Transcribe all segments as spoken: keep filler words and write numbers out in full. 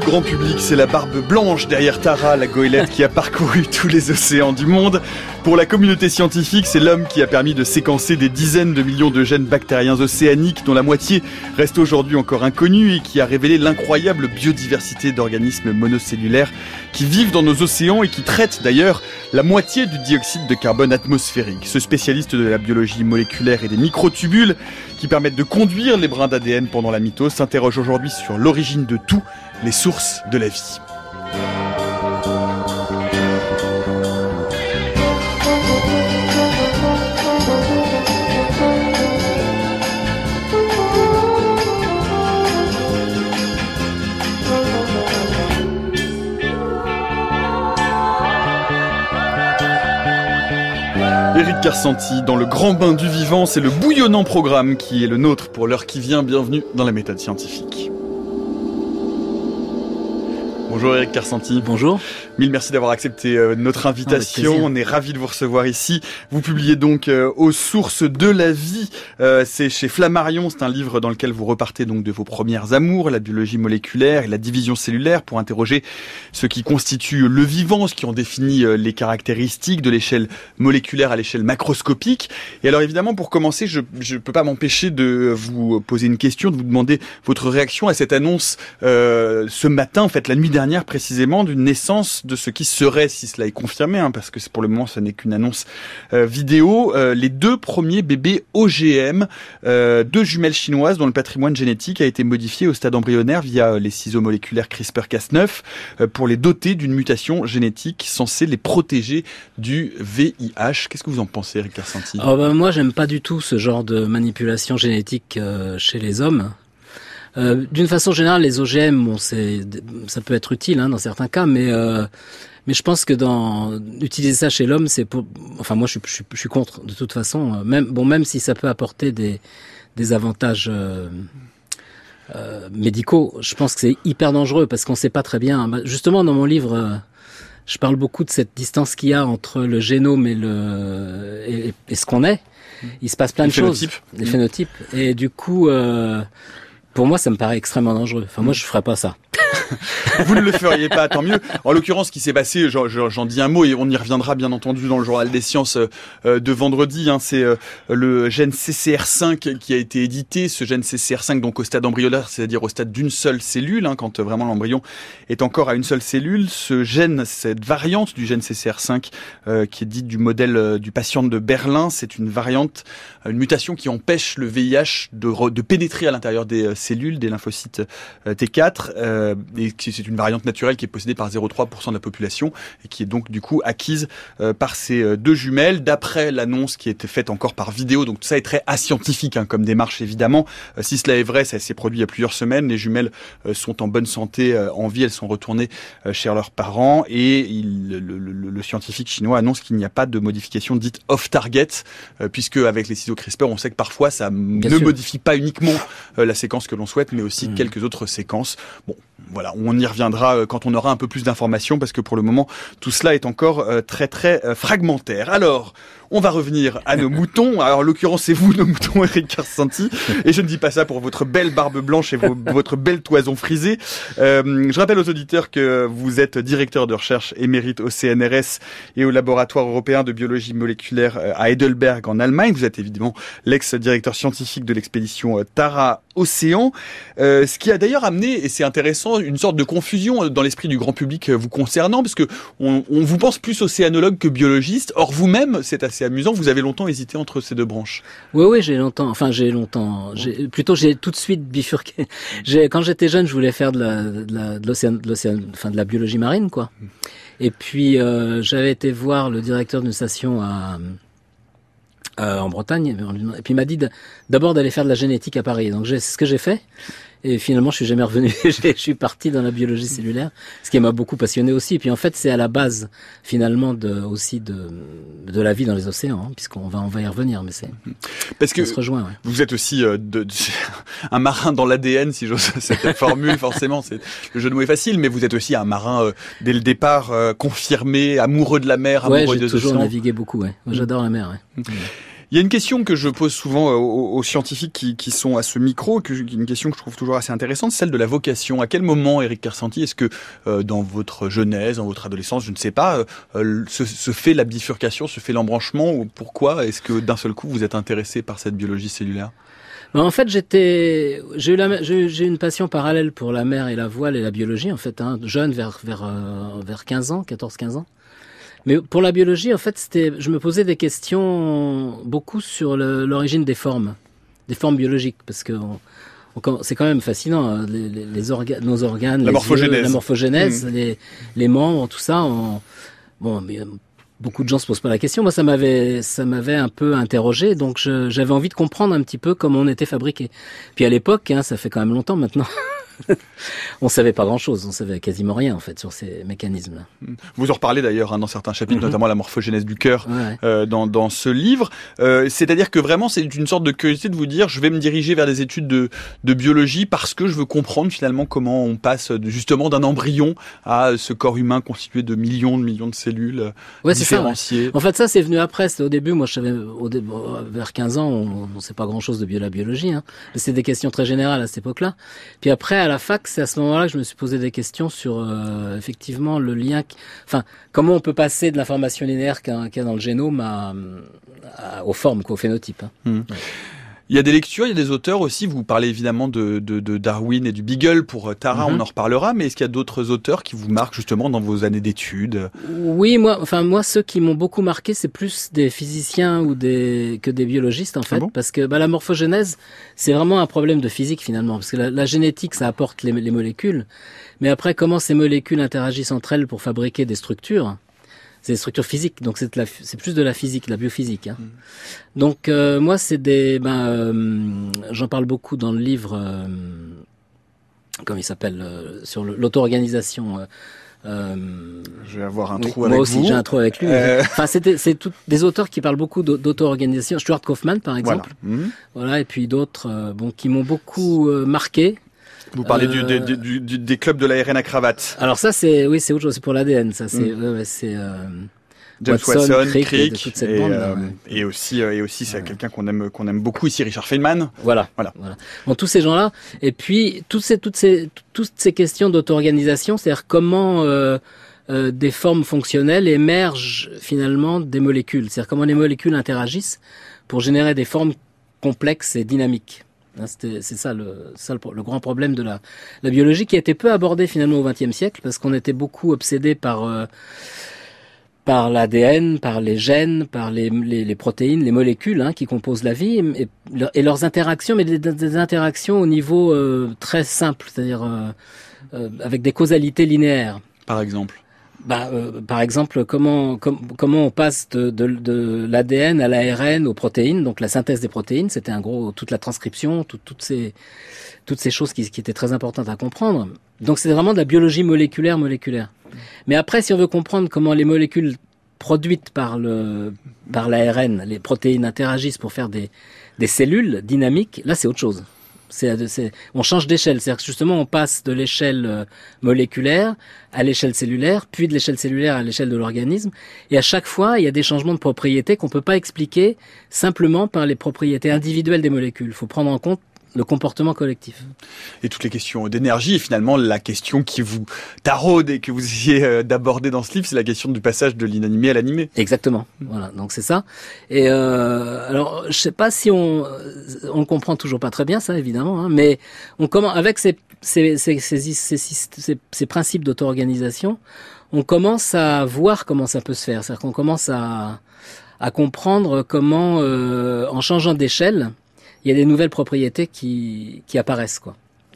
grand public, c'est la barbe blanche derrière Tara, la goélette qui a parcouru tous les océans du monde. Pour la communauté scientifique, c'est l'homme qui a permis de séquencer des dizaines de millions de gènes bactériens océaniques dont la moitié reste aujourd'hui encore inconnue et qui a révélé l'incroyable biodiversité d'organismes monocellulaires qui vivent dans nos océans et qui traitent d'ailleurs la moitié du dioxyde de carbone atmosphérique. Ce spécialiste de la biologie moléculaire et des microtubules qui permettent de conduire les brins d'A D N pendant la mitose s'interroge aujourd'hui sur l'origine de tout, les sources de la vie. Éric Karsanti, dans le grand bain du vivant, c'est le bouillonnant programme qui est le nôtre pour l'heure qui vient. Bienvenue dans la méthode scientifique. Bonjour Éric Karsanti. Bonjour. Mille merci d'avoir accepté euh, notre invitation. On est ravis de vous recevoir ici. Vous publiez donc euh, Aux sources de la vie. Euh, c'est chez Flammarion. C'est un livre dans lequel vous repartez donc de vos premières amours, la biologie moléculaire et la division cellulaire, pour interroger ce qui constitue le vivant, ce qui en définit euh, les caractéristiques de l'échelle moléculaire à l'échelle macroscopique. Et alors évidemment, pour commencer, je ne peux pas m'empêcher de vous poser une question, de vous demander votre réaction à cette annonce euh, ce matin, en fait la nuit dernière précisément, d'une naissance de ce qui serait, si cela est confirmé, hein, parce que c'est pour le moment, ce n'est qu'une annonce euh, vidéo, euh, les deux premiers bébés O G M, euh, deux jumelles chinoises dont le patrimoine génétique a été modifié au stade embryonnaire via les ciseaux moléculaires CRISPR Cas neuf euh, pour les doter d'une mutation génétique censée les protéger du V I H. Qu'est-ce que vous en pensez, Éric Karsanti ? Oh ben, moi, j'aime pas du tout ce genre de manipulation génétique euh, chez les hommes. Euh, d'une façon générale, les O G M, bon, c'est, ça peut être utile hein, dans certains cas, mais euh, mais je pense que dans utiliser ça chez l'homme, c'est pour, enfin moi je suis je suis, je suis contre de toute façon. Même bon, même si ça peut apporter des des avantages euh, euh, médicaux, je pense que c'est hyper dangereux parce qu'on sait pas très bien. Justement, dans mon livre, euh, je parle beaucoup de cette distance qu'il y a entre le génome et le et, et ce qu'on est. Il se passe plein les de choses, phénotypes. des phénotypes, et du coup. Euh, Pour moi, ça me paraît extrêmement dangereux. Enfin, moi, je ferais pas ça. Vous ne le feriez pas, tant mieux. En l'occurrence, ce qui s'est passé, j'en, j'en dis un mot et on y reviendra bien entendu dans le journal des sciences euh, de vendredi. Hein, c'est euh, le gène C C R cinq qui a été édité. Ce gène C C R cinq, donc au stade embryonnaire, c'est-à-dire au stade d'une seule cellule, hein, quand vraiment l'embryon est encore à une seule cellule. Ce gène, cette variante du gène C C R cinq, euh, qui est dite du modèle euh, du patient de Berlin, c'est une variante, une mutation qui empêche le V I H de, re, de pénétrer à l'intérieur des euh, cellules, des lymphocytes euh, T quatre. Euh, et c'est une variante naturelle qui est possédée par zéro virgule trois pour cent de la population et qui est donc du coup acquise euh, par ces euh, deux jumelles, d'après l'annonce qui a été faite encore par vidéo. Donc tout ça est très ascientifique hein, comme démarche évidemment. Euh, si cela est vrai, ça s'est produit il y a plusieurs semaines. Les jumelles euh, sont en bonne santé, euh, en vie, elles sont retournées euh, chez leurs parents et il, le, le, le, le scientifique chinois annonce qu'il n'y a pas de modification dite off-target, euh, puisque avec les ciseaux CRISPR, on sait que parfois ça Bien ne sûr. modifie pas uniquement euh, la séquence que l'on souhaite, mais aussi mmh. quelques autres séquences. Bon, voilà, on y reviendra quand on aura un peu plus d'informations, parce que pour le moment, tout cela est encore euh, très très euh, fragmentaire. Alors, on va revenir à nos moutons. Alors, en l'occurrence, c'est vous, nos moutons, Éric Karsanti. Et je ne dis pas ça pour votre belle barbe blanche et vos, votre belle toison frisée. Euh, je rappelle aux auditeurs que vous êtes directeur de recherche émérite au C N R S et au laboratoire européen de biologie moléculaire à Heidelberg en Allemagne. Vous êtes évidemment l'ex-directeur scientifique de l'expédition Tara Océan. Euh, ce qui a d'ailleurs amené, et c'est intéressant, une sorte de confusion dans l'esprit du grand public vous concernant, parce que on, on vous pense plus océanologue que biologiste. Or, vous-même, c'est assez amusant, vous avez longtemps hésité entre ces deux branches. Oui, oui, j'ai longtemps, enfin j'ai longtemps, j'ai, plutôt j'ai tout de suite bifurqué. J'ai, quand j'étais jeune, je voulais faire de la, de la, de l'océan, de l'océan, enfin de la biologie marine, quoi. Et puis euh, j'avais été voir le directeur d'une station à euh, en Bretagne, et puis il m'a dit d'abord d'aller faire de la génétique à Paris. Donc j'ai, c'est ce que j'ai fait. Et finalement, je suis jamais revenu. Je suis parti dans la biologie cellulaire, ce qui m'a beaucoup passionné aussi. Et puis en fait, c'est à la base finalement de aussi de de la vie dans les océans, hein, puisqu'on va on va y revenir. Mais c'est parce que ça se rejoint. Ouais. Vous êtes aussi euh, de, de, un marin dans l'A D N, si j'ose cette formule. Forcément, c'est le jeu de mots est facile, mais vous êtes aussi un marin euh, dès le départ, euh, confirmé, amoureux de la mer, ouais, amoureux des océans. Ouais, j'ai toujours navigué beaucoup. Ouais, moi, j'adore la mer. Ouais. Mmh. Il y a une question que je pose souvent aux, aux scientifiques qui, qui sont à ce micro, que, une question que je trouve toujours assez intéressante, celle de la vocation. À quel moment, Éric Kersanti, est-ce que euh, dans votre jeunesse, dans votre adolescence, je ne sais pas, euh, se, se fait la bifurcation, se fait l'embranchement, ou pourquoi est-ce que d'un seul coup vous êtes intéressé par cette biologie cellulaire? Ben en fait, j'étais, j'ai eu la, j'ai, j'ai eu une passion parallèle pour la mer et la voile et la biologie, en fait, hein, jeune, vers vers euh, vers quinze ans, quatorze quinze ans. Mais pour la biologie, en fait, c'était, je me posais des questions beaucoup sur le, l'origine des formes, des formes biologiques, parce que on, on, c'est quand même fascinant, hein, les, les, les organes, nos organes, la les morphogénèse, yeux, la morphogénèse, mmh. les les membres, tout ça. On, bon, mais beaucoup de gens se posent pas la question. Moi, ça m'avait, ça m'avait un peu interrogé, donc je, j'avais envie de comprendre un petit peu comment on était fabriqué. Puis à l'époque, hein, ça fait quand même longtemps maintenant. On savait pas grand-chose, on savait quasiment rien en fait sur ces mécanismes-là. Vous en reparlez d'ailleurs hein, dans certains chapitres, mm-hmm. notamment la morphogénèse du cœur, ouais. euh, dans, dans ce livre. Euh, c'est-à-dire que vraiment, c'est une sorte de curiosité de vous dire, je vais me diriger vers des études de, de biologie parce que je veux comprendre finalement comment on passe justement d'un embryon à ce corps humain constitué de millions de millions de cellules ouais, différenciées. C'est ça, ouais. En fait, ça c'est venu après. C'était au début, moi je savais, au début, vers quinze ans, on ne sait pas grand-chose de la biologie. Hein. C'est des questions très générales à cette époque-là. Puis après, à la fac, c'est à ce moment-là que je me suis posé des questions sur euh, effectivement le lien, qui... enfin comment on peut passer de l'information linéaire qu'il y a, qu'il y a dans le génome à, à, aux formes, quoi, au phénotype. Hein. Mmh. Ouais. Il y a des lectures, il y a des auteurs aussi. Vous parlez évidemment de, de, de Darwin et du Beagle pour Tara, mmh. on en reparlera. Mais est-ce qu'il y a d'autres auteurs qui vous marquent justement dans vos années d'études? Oui, moi, enfin moi, ceux qui m'ont beaucoup marqué, c'est plus des physiciens ou des que des biologistes en fait, ah bon parce que bah, la morphogénèse, c'est vraiment un problème de physique finalement, parce que la, la génétique, ça apporte les, les molécules, mais après, comment ces molécules interagissent entre elles pour fabriquer des structures? C'est des structures physiques, donc c'est, de la, c'est plus de la physique, de la biophysique. Hein. Mmh. Donc euh, moi, c'est des, ben, euh, j'en parle beaucoup dans le livre, euh, comment il s'appelle, euh, sur le, l'auto-organisation. Euh, euh, Je vais avoir un oui, trou avec moi aussi, vous. Moi aussi, j'ai un trou avec lui. Euh... Enfin, c'était, c'est tout, des auteurs qui parlent beaucoup d'auto-organisation. Stuart Kaufman, par exemple. Voilà, mmh. voilà et puis d'autres, euh, bon, qui m'ont beaucoup euh, marqué. Vous parlez euh... du, du, du, des clubs de l'A R N à cravate. Alors ça, c'est oui, c'est autre chose, c'est pour l'A D N. Ça, c'est mmh. ouais, ouais, c'est euh, James Watson, Watson Crick, Crick et, et, bande, euh, ouais. et aussi euh, et aussi c'est ouais. quelqu'un qu'on aime qu'on aime beaucoup ici, Richard Feynman. Voilà, voilà. voilà. Bon, tous ces gens-là, et puis toutes ces toutes ces toutes ces questions d'auto-organisation, c'est-à-dire comment euh, euh, des formes fonctionnelles émergent finalement des molécules, c'est-à-dire comment les molécules interagissent pour générer des formes complexes et dynamiques. C'était, c'est ça, le, ça le, le grand problème de la, la biologie qui a été peu abordé finalement au vingtième siècle parce qu'on était beaucoup obsédé par euh, par l'A D N, par les gènes, par les, les, les protéines, les molécules hein, qui composent la vie et, et leurs interactions, mais des, des interactions au niveau euh, très simple, c'est-à-dire euh, euh, avec des causalités linéaires. Par exemple. Bah, euh, par exemple, comment com, comment on passe de, de, de l'A D N à l'A R N aux protéines, donc la synthèse des protéines, c'était un gros toute la transcription, tout, toutes ces toutes ces choses qui, qui étaient très importantes à comprendre. Donc c'est vraiment de la biologie moléculaire moléculaire. Mais après, si on veut comprendre comment les molécules produites par le par l'A R N, les protéines interagissent pour faire des des cellules dynamiques, là c'est autre chose. C'est, c'est, on change d'échelle, c'est-à-dire que justement on passe de l'échelle moléculaire à l'échelle cellulaire, puis de l'échelle cellulaire à l'échelle de l'organisme, et à chaque fois il y a des changements de propriétés qu'on peut pas expliquer simplement par les propriétés individuelles des molécules. Il faut prendre en compte le comportement collectif. Et toutes les questions d'énergie, et finalement la question qui vous taraude et que vous essayez d'aborder dans ce livre, c'est la question du passage de l'inanimé à l'animé. Exactement. Voilà, donc c'est ça. Et euh, alors, je sais pas si on on le comprend toujours pas très bien ça, évidemment, hein, mais on commence avec ces ces ces ces, ces, ces, ces principes d'auto-organisation, on commence à voir comment ça peut se faire. C'est-à-dire qu'on commence à à comprendre comment, euh, en changeant d'échelle, il y a des nouvelles propriétés qui, qui apparaissent, quoi.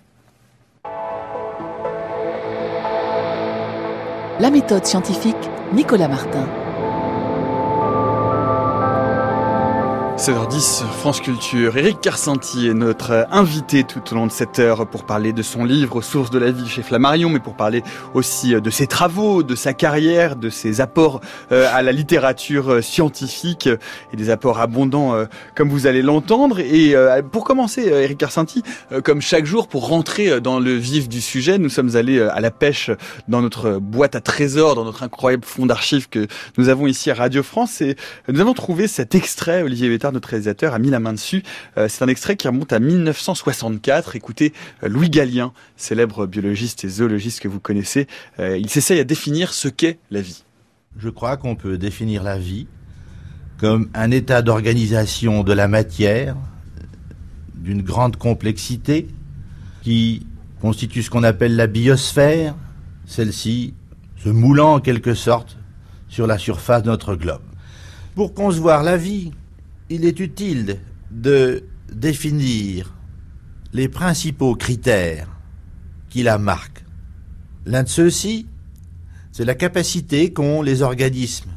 La méthode scientifique, Nicolas Martin. sept heures dix, France Culture. Éric Kersanti est notre invité tout au long de cette heure pour parler de son livre Sources de la vie chez Flammarion, mais pour parler aussi de ses travaux, de sa carrière, de ses apports à la littérature scientifique et des apports abondants comme vous allez l'entendre. Et pour commencer, Éric Kersanti, comme chaque jour, pour rentrer dans le vif du sujet, nous sommes allés à la pêche dans notre boîte à trésors, dans notre incroyable fonds d'archives que nous avons ici à Radio France, et nous avons trouvé cet extrait, Olivier Bétard, tard, notre réalisateur a mis la main dessus. Euh, c'est un extrait qui remonte à mille neuf cent soixante-quatre. Écoutez, euh, Louis Galien, célèbre biologiste et zoologiste que vous connaissez, euh, il s'essaye à définir ce qu'est la vie. Je crois qu'on peut définir la vie comme un état d'organisation de la matière d'une grande complexité qui constitue ce qu'on appelle la biosphère, celle-ci se moulant en quelque sorte sur la surface de notre globe. Pour concevoir la vie, il est utile de définir les principaux critères qui la marquent. L'un de ceux-ci, c'est la capacité qu'ont les organismes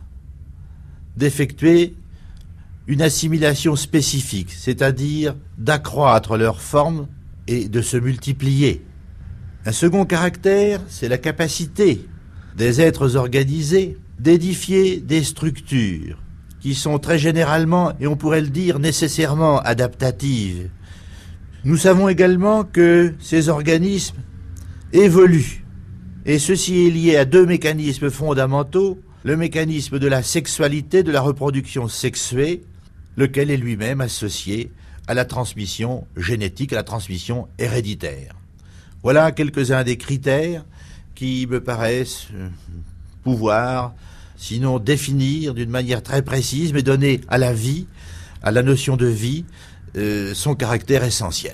d'effectuer une assimilation spécifique, c'est-à-dire d'accroître leur forme et de se multiplier. Un second caractère, c'est la capacité des êtres organisés d'édifier des structures qui sont très généralement, et on pourrait le dire nécessairement, adaptatives. Nous savons également que ces organismes évoluent, et ceci est lié à deux mécanismes fondamentaux, le mécanisme de la sexualité, de la reproduction sexuée, lequel est lui-même associé à la transmission génétique, à la transmission héréditaire. Voilà quelques-uns des critères qui me paraissent pouvoir, sinon définir d'une manière très précise, mais donner à la vie, à la notion de vie, euh, son caractère essentiel.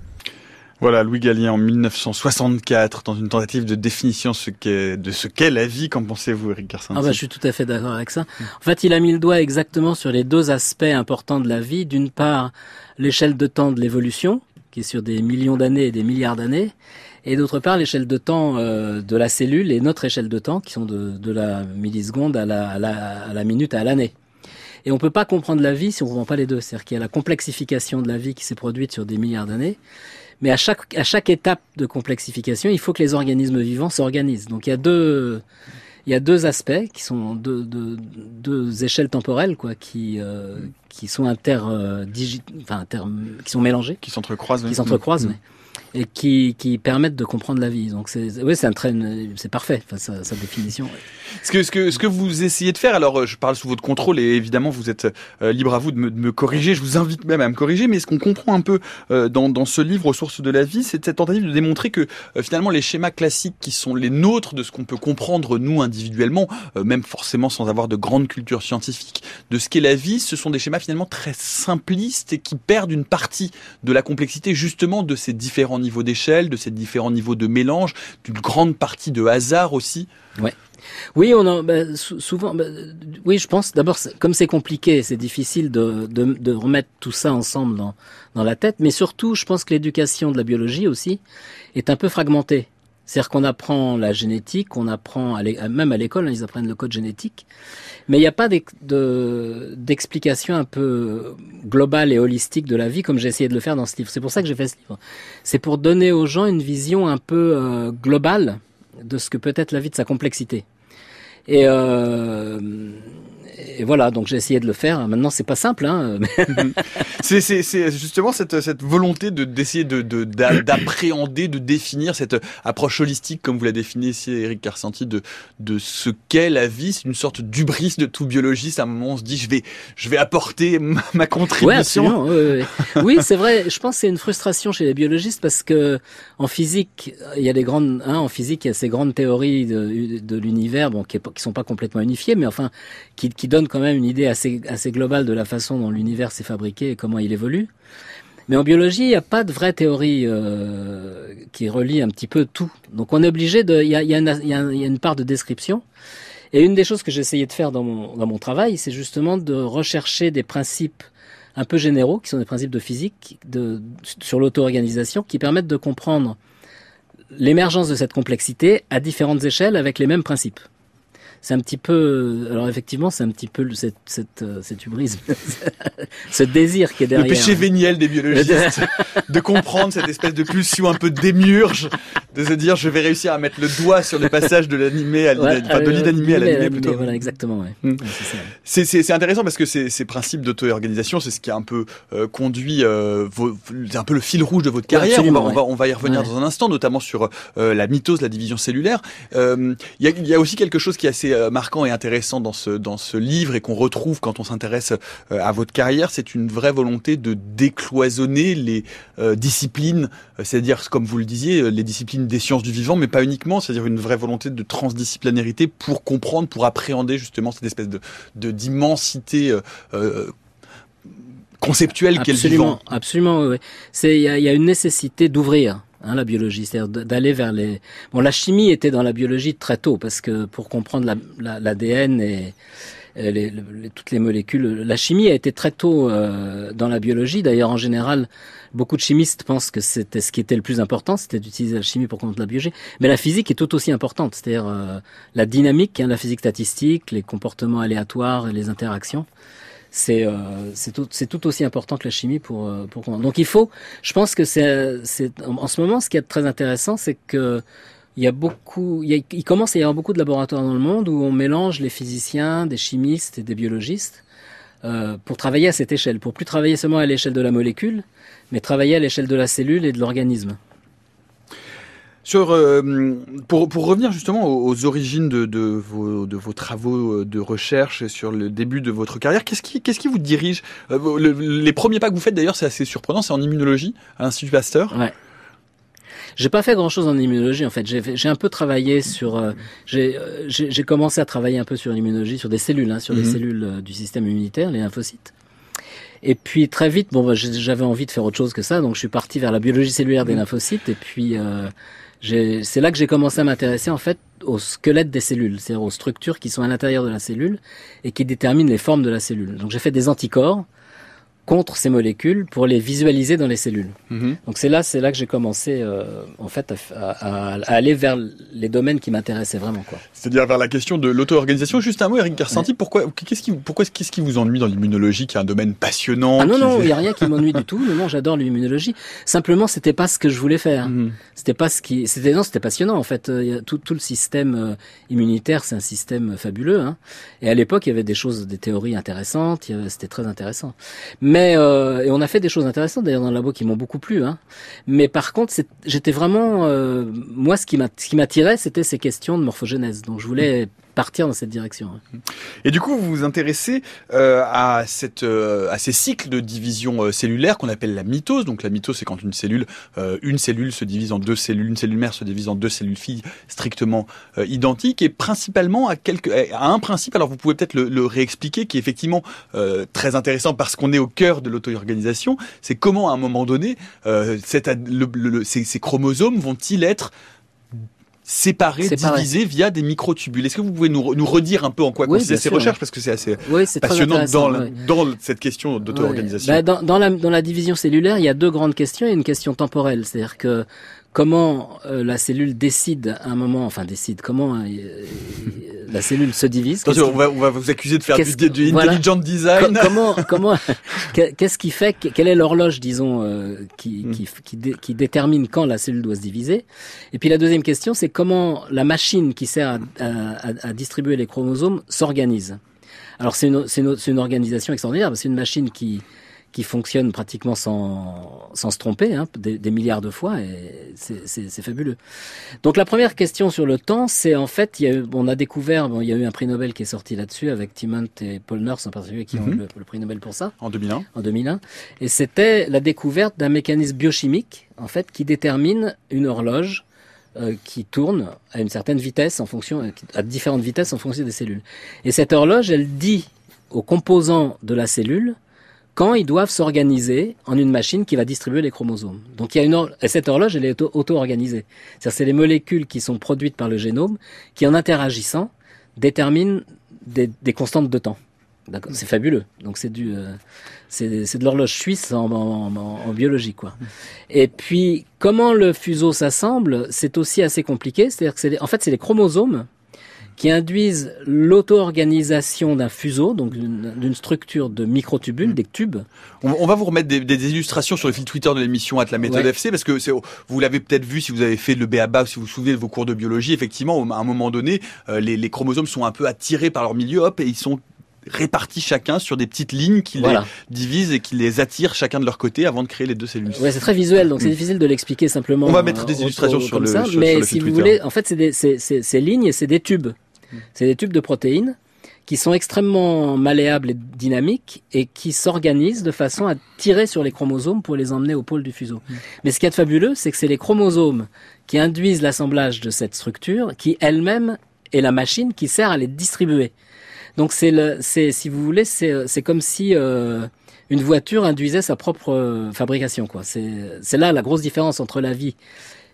Voilà, Louis Galien en mille neuf cent soixante-quatre, dans une tentative de définition ce qu'est, de ce qu'est la vie. Qu'en pensez-vous, Éric Kersenty ? Ah bah, je suis tout à fait d'accord avec ça. En fait, il a mis le doigt exactement sur les deux aspects importants de la vie. D'une part, l'échelle de temps de l'évolution, qui est sur des millions d'années et des milliards d'années, et d'autre part, l'échelle de temps euh, de la cellule et notre échelle de temps, qui sont de, de la milliseconde à la, à, la, à la minute à l'année. Et on peut pas comprendre la vie si on comprend pas les deux. C'est-à-dire qu'il y a la complexification de la vie qui s'est produite sur des milliards d'années, mais à chaque, à chaque étape de complexification, il faut que les organismes vivants s'organisent. Donc il y a deux, il y a deux aspects qui sont deux, deux, deux échelles temporelles, quoi, qui, euh, qui sont inter, euh, digi, enfin, inter, qui sont mélangées. Qui s'entrecroisent. Qui oui. s'entrecroisent, mmh. oui. Et qui, qui permettent de comprendre la vie. Donc c'est, oui, c'est un trait, c'est parfait, enfin, sa, sa définition. Ouais. Ce que, ce que, ce que vous essayez de faire, alors je parle sous votre contrôle et évidemment vous êtes euh, libre à vous de me, de me corriger, je vous invite même à me corriger, mais ce qu'on comprend un peu euh, dans, dans ce livre aux sources de la vie, c'est cette tentative de démontrer que euh, finalement les schémas classiques qui sont les nôtres de ce qu'on peut comprendre nous individuellement, euh, même forcément sans avoir de grande culture scientifique, de ce qu'est la vie, ce sont des schémas finalement très simplistes et qui perdent une partie de la complexité justement de ces différents niveaux d'échelle, de ces différents niveaux de mélange, d'une grande partie de hasard aussi. Ouais. Oui, on en, bah, souvent, bah, oui, je pense, d'abord, comme c'est compliqué, c'est difficile de, de, de remettre tout ça ensemble dans, dans la tête, mais surtout, je pense que l'éducation de la biologie aussi est un peu fragmentée. C'est-à-dire qu'on apprend la génétique, on apprend, à même à l'école, hein, ils apprennent le code génétique, mais il n'y a pas de, d'explication un peu globale et holistique de la vie, comme j'ai essayé de le faire dans ce livre. C'est pour ça que j'ai fait ce livre. C'est pour donner aux gens une vision un peu euh, globale de ce que peut être la vie, de sa complexité. Et, euh, et voilà, donc j'ai essayé de le faire. Maintenant, c'est pas simple, hein. c'est, c'est, c'est justement cette, cette volonté de, d'essayer de, de, d'appréhender, de définir cette approche holistique, comme vous la définissez, Éric Kersenty, de, de ce qu'est la vie. C'est une sorte d'hubris de tout biologiste. À un moment, on se dit, je vais, je vais apporter ma, ma contribution. Ouais, absolument. Oui, oui. Oui, c'est vrai. Je pense que c'est une frustration chez les biologistes parce que en physique, il y a des grandes, hein, en physique, il y a ces grandes théories de, de l'univers, bon, qui, est, qui sont pas complètement unifiées, mais enfin, qui, qui donnent quand même une idée assez, assez globale de la façon dont l'univers s'est fabriqué et comment il évolue. Mais en biologie, il n'y a pas de vraie théorie euh, qui relie un petit peu tout. Donc on est obligé de, il y a, il y a une, il y a une part de description. Et une des choses que j'ai essayé de faire dans mon, dans mon travail, c'est justement de rechercher des principes un peu généraux, qui sont des principes de physique, de, sur l'auto-organisation, qui permettent de comprendre l'émergence de cette complexité à différentes échelles avec les mêmes principes. C'est un petit peu, alors effectivement, c'est un petit peu cette, cette, cette hubris, ce désir qui est derrière. Le péché véniel des biologistes, de comprendre cette espèce de pulsion un peu démiurge, de se dire je vais réussir à mettre le doigt sur le passage de l'animé à l'inanimé, ouais, enfin de l'inanimé à l'animé plutôt. Voilà, exactement. Ouais. Mmh. Ouais, c'est, ça. C'est, c'est, c'est intéressant parce que ces, ces principes d'auto-organisation, c'est ce qui a un peu euh, conduit, euh, vos, c'est un peu le fil rouge de votre carrière. Ouais, on, va, ouais. on va, on va y revenir ouais. dans un instant, notamment sur euh, la mitose, la division cellulaire. Il euh, y, a, y a aussi quelque chose qui est assez assez marquant et intéressant dans ce dans ce livre et qu'on retrouve quand on s'intéresse à votre carrière, c'est une vraie volonté de décloisonner les euh, disciplines, c'est-à-dire comme vous le disiez, les disciplines des sciences du vivant, mais pas uniquement, c'est-à-dire une vraie volonté de transdisciplinarité pour comprendre, pour appréhender justement cette espèce de, de d'immensité euh, conceptuelle qu'est le vivant. Absolument, oui. C'est il y a, y a une nécessité d'ouvrir. Hein, la biologie, c'est-à-dire d'aller vers les... Bon, la chimie était dans la biologie très tôt, parce que pour comprendre la, la, l'A D N et, et les, les, toutes les molécules, la chimie a été très tôt euh, dans la biologie. D'ailleurs, en général, beaucoup de chimistes pensent que c'était ce qui était le plus important, c'était d'utiliser la chimie pour comprendre la biologie. Mais la physique est tout aussi importante, c'est-à-dire euh, la dynamique, hein, la physique statistique, les comportements aléatoires et les interactions. C'est euh, c'est tout c'est tout aussi important que la chimie pour euh, pour comprendre. Donc il faut, je pense que c'est c'est en ce moment ce qui est très intéressant, c'est que il y a beaucoup il, y a, il commence à y avoir beaucoup de laboratoires dans le monde où on mélange les physiciens, des chimistes et des biologistes euh, pour travailler à cette échelle, pour plus travailler seulement à l'échelle de la molécule, mais travailler à l'échelle de la cellule et de l'organisme. Sur euh, pour pour revenir justement aux, aux origines de de vos de vos travaux de recherche et sur le début de votre carrière, qu'est-ce qui qu'est-ce qui vous dirige euh, le, les premiers pas que vous faites d'ailleurs, c'est assez surprenant, c'est en immunologie à l'Institut Pasteur. Ouais. J'ai pas fait grand-chose en immunologie en fait. J'ai j'ai un peu travaillé sur euh, j'ai j'ai j'ai commencé à travailler un peu sur l'immunologie, sur des cellules, hein, sur mm-hmm. les cellules euh, du système immunitaire, les lymphocytes. Et puis très vite, bon, bah, j'avais envie de faire autre chose que ça, donc je suis parti vers la biologie cellulaire des lymphocytes. Et puis euh, j'ai, c'est là que j'ai commencé à m'intéresser en fait au squelette des cellules, c'est-à-dire aux structures qui sont à l'intérieur de la cellule et qui déterminent les formes de la cellule. Donc j'ai fait des anticorps contre ces molécules pour les visualiser dans les cellules. Mmh. Donc c'est là, c'est là que j'ai commencé euh, en fait à, à, à aller vers les domaines qui m'intéressaient vraiment, quoi. C'est-à-dire vers la question de l'auto-organisation. Juste un mot, Eric Kersanti, ouais. pourquoi, qu'est-ce qui, pourquoi, qu'est-ce qui vous ennuie dans l'immunologie, qui est un domaine passionnant? Ah non, qui... non, il y a rien qui m'ennuie du tout. Non, non, j'adore l'immunologie. Simplement, c'était pas ce que je voulais faire. Mmh. C'était pas ce qui, c'était non, c'était passionnant en fait. Il y a tout, tout le système euh, immunitaire, c'est un système fabuleux. Hein. Et à l'époque, il y avait des choses, des théories intéressantes. Il y avait, c'était très intéressant. Mais euh, et on a fait des choses intéressantes d'ailleurs dans le labo qui m'ont beaucoup plu. Hein. Mais par contre, c'est, j'étais vraiment euh, moi ce qui m'a ce qui m'attirait, c'était ces questions de morphogénèse. Donc je voulais partir dans cette direction. Hein. Et du coup, vous vous intéressez euh, à cette euh, à ces cycles de division euh, cellulaire qu'on appelle la mitose. Donc la mitose, c'est quand une cellule euh, une cellule se divise en deux cellules, une cellule mère se divise en deux cellules filles strictement euh, identiques, et principalement à quelques à un principe. Alors vous pouvez peut-être le, le réexpliquer, qui est effectivement euh, très intéressant parce qu'on est au cœur de l'auto-organisation. C'est comment à un moment donné euh, cette, le, le, le, ces, ces chromosomes vont-ils être séparés, Séparé. divisés via des microtubules. Est-ce que vous pouvez nous, nous redire un peu en quoi oui, consistent ces sûr, recherches, ouais. parce que c'est assez oui, c'est passionnant dans, la, ouais. dans cette question d'auto-organisation. Ouais. Bah, dans, dans, la, dans la division cellulaire, il y a deux grandes questions et une question temporelle. C'est-à-dire que comment euh, la cellule décide à un moment, enfin décide, comment euh, la cellule se divise. Attention, on va, on va vous accuser de faire du, du, du voilà. intelligent design. Co- comment, comment, qu'est-ce qui fait, quelle est l'horloge, disons, euh, qui, mm. qui, qui, dé, qui détermine quand la cellule doit se diviser. Et puis la deuxième question, c'est comment la machine qui sert à, à, à distribuer les chromosomes s'organise. Alors c'est une, c'est une, c'est une organisation extraordinaire, parce que c'est une machine qui qui fonctionne pratiquement sans sans se tromper, hein, des, des milliards de fois, et c'est, c'est, c'est fabuleux. Donc la première question sur le temps, c'est en fait, il y a eu, on a découvert, bon, il y a eu un prix Nobel qui est sorti là-dessus avec Timont et Paul Nurse en particulier qui mm-hmm. ont eu le, le prix Nobel pour ça. En deux mille un. En deux mille un, et c'était la découverte d'un mécanisme biochimique en fait qui détermine une horloge euh, qui tourne à une certaine vitesse en fonction, à différentes vitesses en fonction des cellules. Et cette horloge, elle dit aux composants de la cellule quand ils doivent s'organiser en une machine qui va distribuer les chromosomes. Donc il y a une or- et cette horloge, elle est auto-organisée. C'est-à-dire c'est les molécules qui sont produites par le génome qui, en interagissant, déterminent des, des constantes de temps. D'accord, c'est fabuleux. Donc c'est du, euh, c'est, c'est de l'horloge suisse en, en, en, en biologie, quoi. Et puis comment le fuseau s'assemble, c'est aussi assez compliqué. C'est-à-dire que c'est, en fait, c'est les chromosomes qui induisent l'auto-organisation d'un fuseau, donc d'une, d'une structure de microtubules, mmh. des tubes. On, on va vous remettre des, des illustrations sur le fil Twitter de l'émission at la méthode ouais. F C, parce que c'est, vous l'avez peut-être vu si vous avez fait le B A B A, si vous vous souvenez de vos cours de biologie. Effectivement, à un moment donné, euh, les, les chromosomes sont un peu attirés par leur milieu, hop, et ils sont répartis chacun sur des petites lignes qui voilà. les divisent et qui les attirent chacun de leur côté avant de créer les deux cellules. Ouais, c'est très visuel, donc mmh. c'est difficile de l'expliquer simplement. On va mettre des illustrations euh, sur, le, ça, sur, mais sur le si fil vous Twitter. voulez, en fait, c'est des, c'est, c'est, c'est lignes et c'est des tubes. C'est des tubes de protéines qui sont extrêmement malléables et dynamiques et qui s'organisent de façon à tirer sur les chromosomes pour les emmener au pôle du fuseau. Mmh. Mais ce qui est fabuleux, c'est que c'est les chromosomes qui induisent l'assemblage de cette structure qui elle-même est la machine qui sert à les distribuer. Donc c'est le, c'est, si vous voulez, c'est, c'est comme si euh, une voiture induisait sa propre euh, fabrication, quoi. C'est, c'est là la grosse différence entre la vie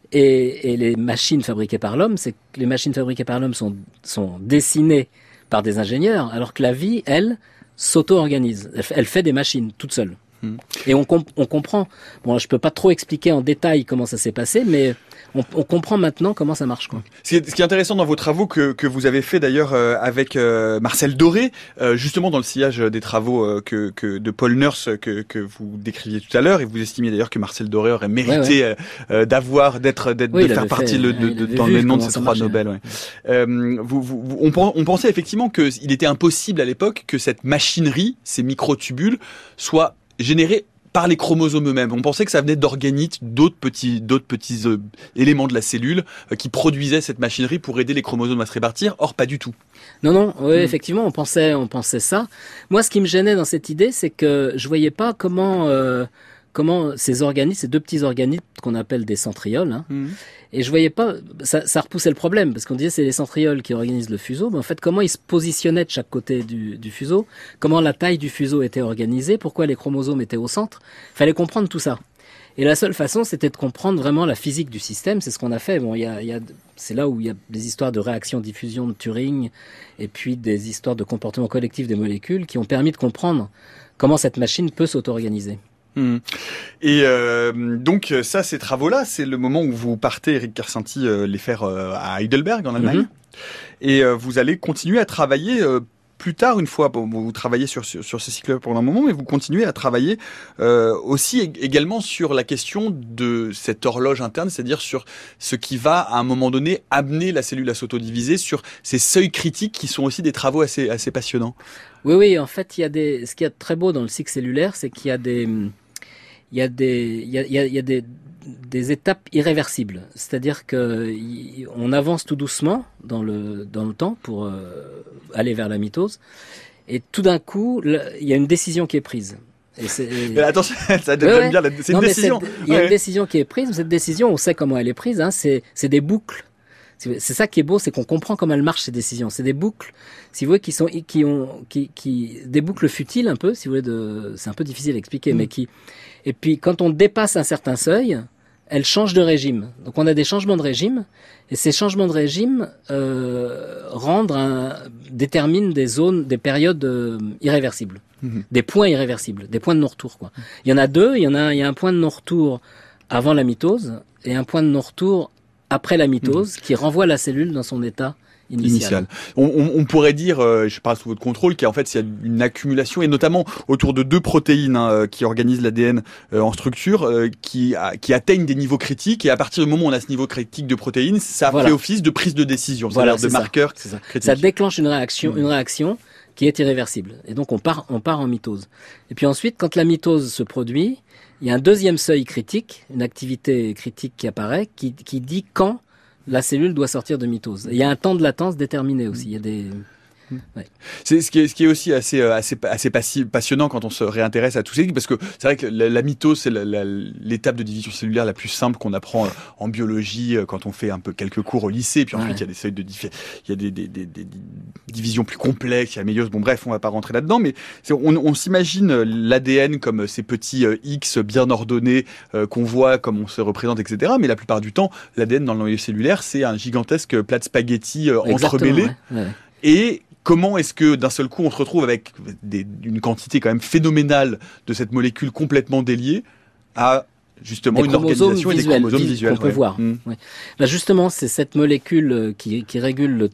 et, et les machines fabriquées par l'homme, c'est que les machines fabriquées par l'homme sont, sont dessinées par des ingénieurs, alors que la vie, elle, s'auto-organise. Elle, elle fait des machines toute seule. Mmh. Et on, comp- on comprend. Bon, je peux pas trop expliquer en détail comment ça s'est passé, mais on, on comprend maintenant comment ça marche, quoi. Ce qui est, ce qui est intéressant dans vos travaux que, que vous avez fait d'ailleurs euh, avec euh, Marcel Doré, euh, justement dans le sillage des travaux euh, que, que de Paul Nurse que, que vous décriviez tout à l'heure, et vous estimiez d'ailleurs que Marcel Doré aurait mérité ouais, ouais. Euh, d'avoir, d'être, d'être oui, de faire partie de, de, de, dans le nom de ces trois Nobel. Ouais. Euh, vous, vous, vous, on, on pensait effectivement qu'il était impossible à l'époque que cette machinerie, ces microtubules, soient générés par les chromosomes eux-mêmes. On pensait que ça venait d'organites, d'autres petits, d'autres petits euh, éléments de la cellule euh, qui produisaient cette machinerie pour aider les chromosomes à se répartir. Or, pas du tout. Non, non. Oui, mmh. effectivement, on pensait, on pensait ça. Moi, ce qui me gênait dans cette idée, c'est que je voyais pas comment, euh, comment ces organismes, ces deux petits organismes qu'on appelle des centrioles, hein, mmh. et je voyais pas, ça, ça repoussait le problème parce qu'on disait c'est les centrioles qui organisent le fuseau, mais en fait comment ils se positionnaient de chaque côté du, du fuseau, comment la taille du fuseau était organisée, pourquoi les chromosomes étaient au centre, fallait comprendre tout ça. Et la seule façon, c'était de comprendre vraiment la physique du système. C'est ce qu'on a fait. Bon, il y a, il y a, c'est là où il y a des histoires de réaction-diffusion de Turing et puis des histoires de comportement collectif des molécules qui ont permis de comprendre comment cette machine peut s'auto-organiser. Mmh. Et euh, donc ça, ces travaux-là, c'est le moment où vous partez, Éric Kersenty, euh, les faire euh, à Heidelberg, en Allemagne. Mmh. Et euh, vous allez continuer à travailler euh, plus tard, une fois, bon, vous travaillez sur, sur, sur ce cycle pendant un moment, mais vous continuez à travailler euh, aussi également sur la question de cette horloge interne, c'est-à-dire sur ce qui va, à un moment donné, amener la cellule à s'autodiviser, sur ces seuils critiques qui sont aussi des travaux assez, assez passionnants. Oui, oui, en fait, il y a des, ce qui est très beau dans le cycle cellulaire, c'est qu'il y a des... Il y a des, il y a, il y a, il y a des, des étapes irréversibles. C'est-à-dire que y, on avance tout doucement dans le, dans le temps pour euh, aller vers la mitose. Et tout d'un coup, là, il y a une décision qui est prise. Et c'est, mais attention, ça donne ouais, bien, la, c'est non, une décision. Il y a ouais. une décision qui est prise. Cette décision, on sait comment elle est prise, hein, c'est, c'est des boucles. C'est ça qui est beau, c'est qu'on comprend comment elles marchent, ces décisions. C'est des boucles, si vous voulez, qui sont, qui ont, qui, qui, des boucles futiles un peu, si vous voulez, de, c'est un peu difficile à expliquer, mmh. mais qui, et puis quand on dépasse un certain seuil, elles changent de régime. Donc on a des changements de régime, et ces changements de régime euh, rendent un, déterminent des zones, des périodes euh, irréversibles, mmh. des points irréversibles, des points de non-retour, quoi. Il y en a deux, il y en a, il y a un point de non-retour avant la mitose et un point de non-retour après la mitose, mmh. qui renvoie la cellule dans son état initial. initial. On, on, on pourrait dire, euh, je parle sous votre contrôle, qu'en fait, il y a une accumulation, et notamment autour de deux protéines hein, qui organisent l'A D N euh, en structure, euh, qui, a, qui atteignent des niveaux critiques, et à partir du moment où on a ce niveau critique de protéines, ça voilà. fait office de prise de décision, voilà, c'est-à-dire de marqueur c'est ça. Ça déclenche une réaction, mmh. une réaction qui est irréversible. Et donc, on part, on part en mitose. Et puis ensuite, quand la mitose se produit, il y a un deuxième seuil critique, une activité critique qui apparaît, qui, qui dit quand la cellule doit sortir de mitose. Il y a un temps de latence déterminé aussi. Il y a des... Ouais. C'est ce qui est ce qui est aussi assez assez assez passionnant quand on se réintéresse à tous ces trucs, parce que c'est vrai que la, la mitose c'est la, la, l'étape de division cellulaire la plus simple qu'on apprend en biologie quand on fait un peu quelques cours au lycée, puis ensuite ouais. il y a des seuils de il y a des, des, des, des divisions plus complexes, il y a méiose, bon bref on va pas rentrer là-dedans, mais c'est, on, on s'imagine l'A D N comme ces petits X bien ordonnés euh, qu'on voit comme on se représente, etc. Mais la plupart du temps l'A D N dans le noyau cellulaire c'est un gigantesque plat de spaghettis euh, entremêlé ouais. Ouais. et comment est-ce que d'un seul coup on se retrouve avec des, une quantité quand même phénoménale de cette molécule complètement déliée à justement des une organisation visuels, et des chromosomes vis- visuels qu'on peut ouais. voir. Mmh. Ouais. Là justement c'est cette molécule qui, qui régule le,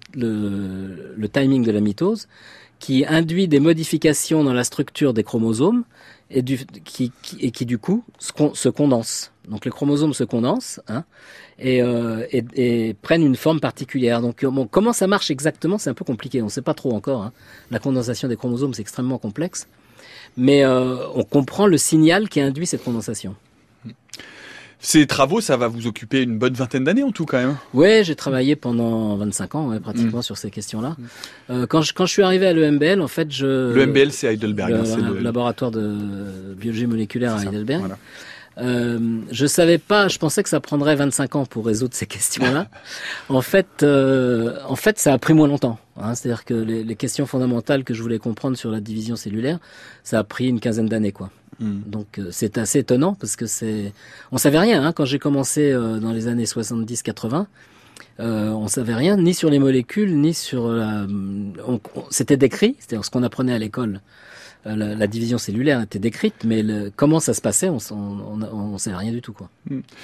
le, le timing de la mitose, qui induit des modifications dans la structure des chromosomes et, du, qui, qui, et qui du coup se, se condensent. Donc les chromosomes se condensent hein, et, euh, et, et prennent une forme particulière. Donc bon, comment ça marche exactement, c'est un peu compliqué. On ne sait pas trop encore. Hein. La condensation des chromosomes, c'est extrêmement complexe. Mais euh, on comprend le signal qui induit cette condensation. Ces travaux, ça va vous occuper une bonne vingtaine d'années en tout quand même. Ouais, j'ai travaillé pendant vingt-cinq ans, ouais, pratiquement, mmh. sur ces questions-là. Mmh. Euh, quand je quand je suis arrivé à l'E M B L, en fait, je l'E M B L, c'est Heidelberg, le, hein, c'est le le laboratoire de biologie moléculaire à Heidelberg. Voilà. Euh, je savais pas, je pensais que ça prendrait vingt-cinq ans pour résoudre ces questions-là. en fait, euh, en fait, ça a pris moins longtemps. Hein, c'est-à-dire que les, les questions fondamentales que je voulais comprendre sur la division cellulaire, ça a pris une quinzaine d'années, quoi. Mm. Donc euh, c'est assez étonnant parce que c'est, on savait rien hein, quand j'ai commencé euh, dans les années soixante-dix quatre-vingts. Euh, on savait rien ni sur les molécules ni sur la. On, on, c'était décrit, c'est-à-dire ce qu'on apprenait à l'école. La, la division cellulaire était décrite, mais le, comment ça se passait, on on, on, on savait rien du tout, quoi.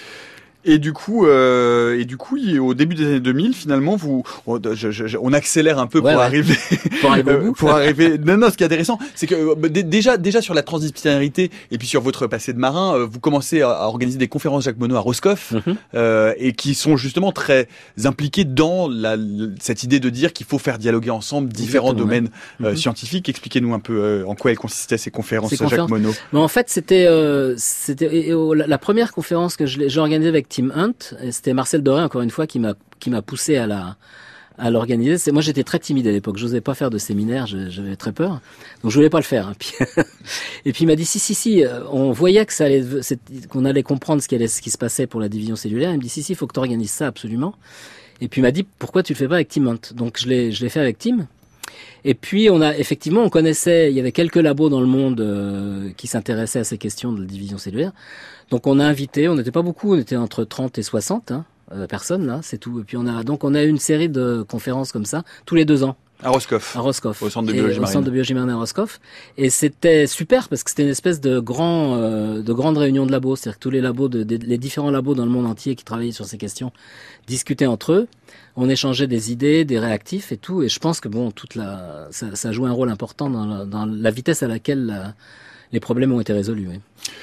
Et du coup, euh, et du coup, au début des années deux mille, finalement, vous, on, je, je, on accélère un peu ouais, pour ouais. arriver, pour arriver au bout. pour arriver. Non, non, ce qui est intéressant, c'est que déjà, déjà sur la transdisciplinarité et puis sur votre passé de marin, vous commencez à organiser des conférences Jacques Monod à Roscoff, mm-hmm. euh, et qui sont justement très impliqués dans la, cette idée de dire qu'il faut faire dialoguer ensemble différents Exactement, domaines ouais. euh, mm-hmm. scientifiques. Expliquez-nous un peu euh, en quoi elles consistaient ces conférences ces Jacques conférences. Monod. Mais en fait, c'était, euh, c'était la, la première conférence que je, j'ai organisée avec Tim Hunt, et c'était Marcel Doré encore une fois qui m'a qui m'a poussé à la à l'organiser. C'est moi j'étais très timide à l'époque, j'osais pas faire de séminaire, j'avais très peur, donc je voulais pas le faire. Hein. Puis et puis il m'a dit si si si, on voyait que ça allait, qu'on allait comprendre ce qui allait, ce qui se passait pour la division cellulaire. Il me dit si si, il faut que tu organises ça absolument. Et puis il m'a dit pourquoi tu le fais pas avec Tim Hunt. Donc je l'ai je l'ai fait avec Tim. Et puis on a effectivement on connaissait, il y avait quelques labos dans le monde euh, qui s'intéressaient à ces questions de la division cellulaire. Donc on a invité, on n'était pas beaucoup, on était entre trente et soixante hein, euh, personnes là, c'est tout. Et puis on a donc on a eu une série de conférences comme ça tous les deux ans. À Roscoff. À Roscoff. Au centre de biologie et, marine. Au centre de biologie marine à Roscoff. Et c'était super parce que c'était une espèce de grand, euh, de grande réunion de labos. C'est-à-dire que tous les labos, de, de, les différents labos dans le monde entier qui travaillaient sur ces questions discutaient entre eux. On échangeait des idées, des réactifs et tout. Et je pense que bon, toute la, ça, ça jouait un rôle important dans la, dans la vitesse à laquelle la, les problèmes ont été résolus. Oui.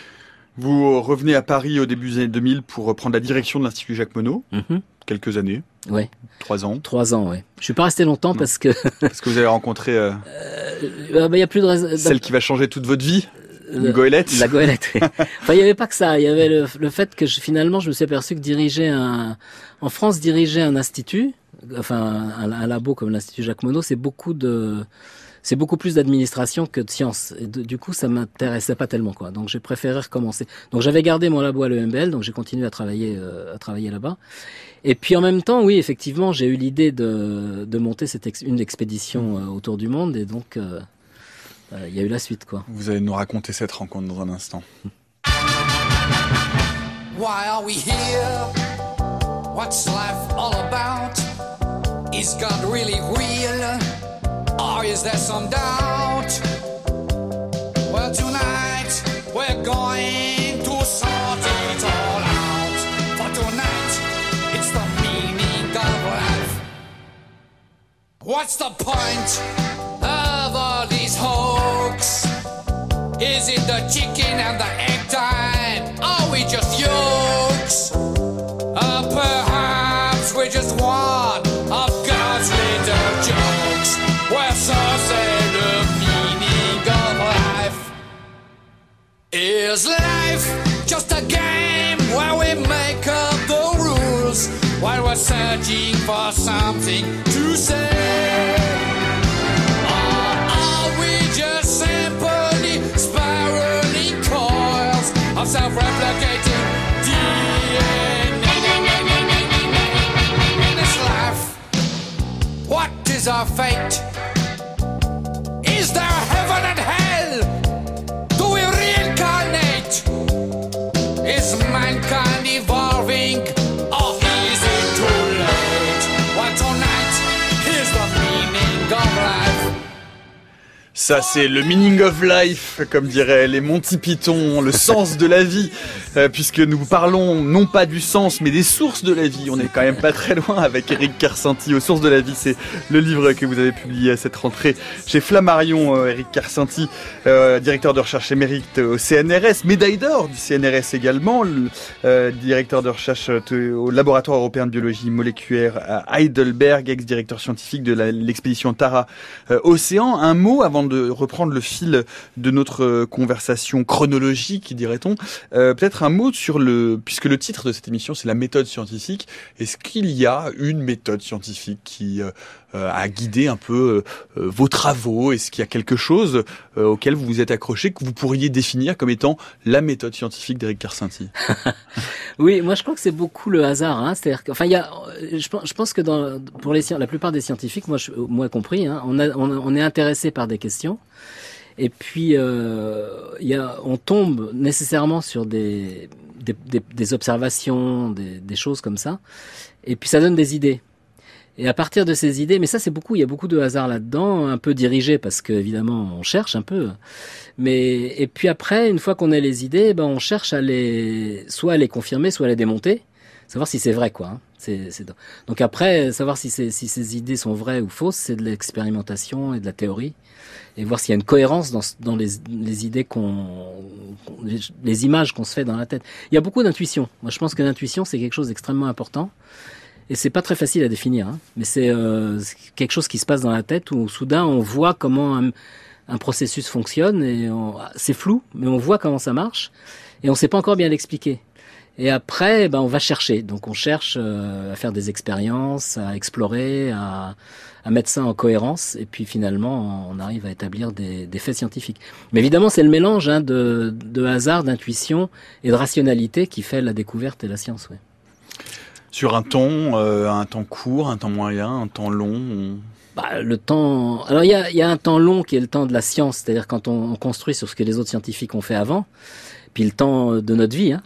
Vous revenez à Paris au début des années deux mille pour prendre la direction de l'Institut Jacques Monod. Mm-hmm. Quelques années. Ouais. Trois ans. Trois ans, ouais. Je suis pas resté longtemps non. parce que. Parce que vous avez rencontré. Euh... Euh, bah, y a plus de raison. Celle qui va changer toute votre vie. Le, une goélette. La goélette. Oui. Enfin, il y avait pas que ça. Il y avait le, le fait que je, finalement, je me suis aperçu que diriger un, en France, diriger un institut, enfin un, un labo comme l'Institut Jacques Monod, c'est beaucoup de. C'est beaucoup plus d'administration que de science. Et de, du coup, ça m'intéressait pas tellement, quoi. Donc, j'ai préféré recommencer. Donc, j'avais gardé mon labo à l'E M B L, donc j'ai continué à travailler, euh, à travailler là-bas. Et puis, en même temps, oui, effectivement, j'ai eu l'idée de, de monter cette ex, une expédition euh, autour du monde, et donc, il euh, euh, y a eu la suite, quoi. Vous allez nous raconter cette rencontre dans un instant. Why are we here? What's life all about? Is God really real? Or is there some doubt? Well, tonight we're going to sort it all out. For tonight, it's the meaning of life. What's the point of all these hoax? Is it the chicken and the egg time? Are we just yolks? Or perhaps we're just one of God's little jokes. Well, so say the meaning of life. Is life just a game where we make up the rules while we're searching for something to say? Or are we just simply spiraling coils of self-replicating D N A? In this life, what is our fate? Is there heaven and hell? Do we reincarnate? Is mankind evolving? Or is it too late? Well, tonight is the meaning of life. Ça, c'est le meaning of life, comme diraient les Monty Python, le sens de la vie, euh, puisque nous parlons non pas du sens, mais des sources de la vie. On est quand même pas très loin avec Éric Kersenty. Aux sources de la vie, c'est le livre que vous avez publié à cette rentrée chez Flammarion, euh, Éric Kersenty, euh, directeur de recherche émérite au C N R S, médaille d'or du C N R S également, le, euh, directeur de recherche au laboratoire européen de biologie moléculaire à Heidelberg, ex-directeur scientifique de la, l'expédition Tara euh, Océan. Un mot avant de de reprendre le fil de notre conversation chronologique, dirait-on, euh, peut-être un mot sur le, puisque le titre de cette émission c'est la méthode scientifique. Est-ce qu'il y a une méthode scientifique qui euh, a guidé un peu euh, vos travaux? Est-ce qu'il y a quelque chose euh, auquel vous vous êtes accroché que vous pourriez définir comme étant la méthode scientifique d'Éric Karsenty? Oui, moi je crois que c'est beaucoup le hasard. Hein. C'est-à-dire que, enfin, il y a, je pense, je pense que dans, pour les, la plupart des scientifiques, moi, je, moi compris, hein, on, a, on, on est intéressé par des questions. Et puis, euh, il y a, on tombe nécessairement sur des, des, des, des observations, des, des choses comme ça. Et puis, ça donne des idées. Et à partir de ces idées, mais ça c'est beaucoup, il y a beaucoup de hasard là-dedans, un peu dirigé parce que évidemment on cherche un peu. Mais et puis après, une fois qu'on a les idées, ben on cherche à les, soit à les confirmer, soit à les démonter, savoir si c'est vrai quoi. Hein. C'est, c'est... Donc après, savoir si, c'est, si ces idées sont vraies ou fausses, c'est de l'expérimentation et de la théorie. Et voir s'il y a une cohérence dans, dans les, les idées qu'on, les, les images qu'on se fait dans la tête. Il y a beaucoup d'intuition. Moi, je pense que l'intuition, c'est quelque chose d'extrêmement important. Et c'est pas très facile à définir, hein. Mais c'est, euh, c'est quelque chose qui se passe dans la tête où soudain on voit comment un, un processus fonctionne et on, c'est flou, mais on voit comment ça marche et on sait pas encore bien l'expliquer. Et après, ben on va chercher. Donc on cherche euh, à faire des expériences, à explorer, à, à mettre ça en cohérence. Et puis finalement, on arrive à établir des, des faits scientifiques. Mais évidemment, c'est le mélange hein, de, de hasard, d'intuition et de rationalité qui fait la découverte et la science. Ouais. Sur un temps, euh, un temps court, un temps moyen, un temps long. On... Bah, le temps. Alors il y a, y a un temps long qui est le temps de la science, c'est-à-dire quand on, on construit sur ce que les autres scientifiques ont fait avant. Puis le temps de notre vie. Hein.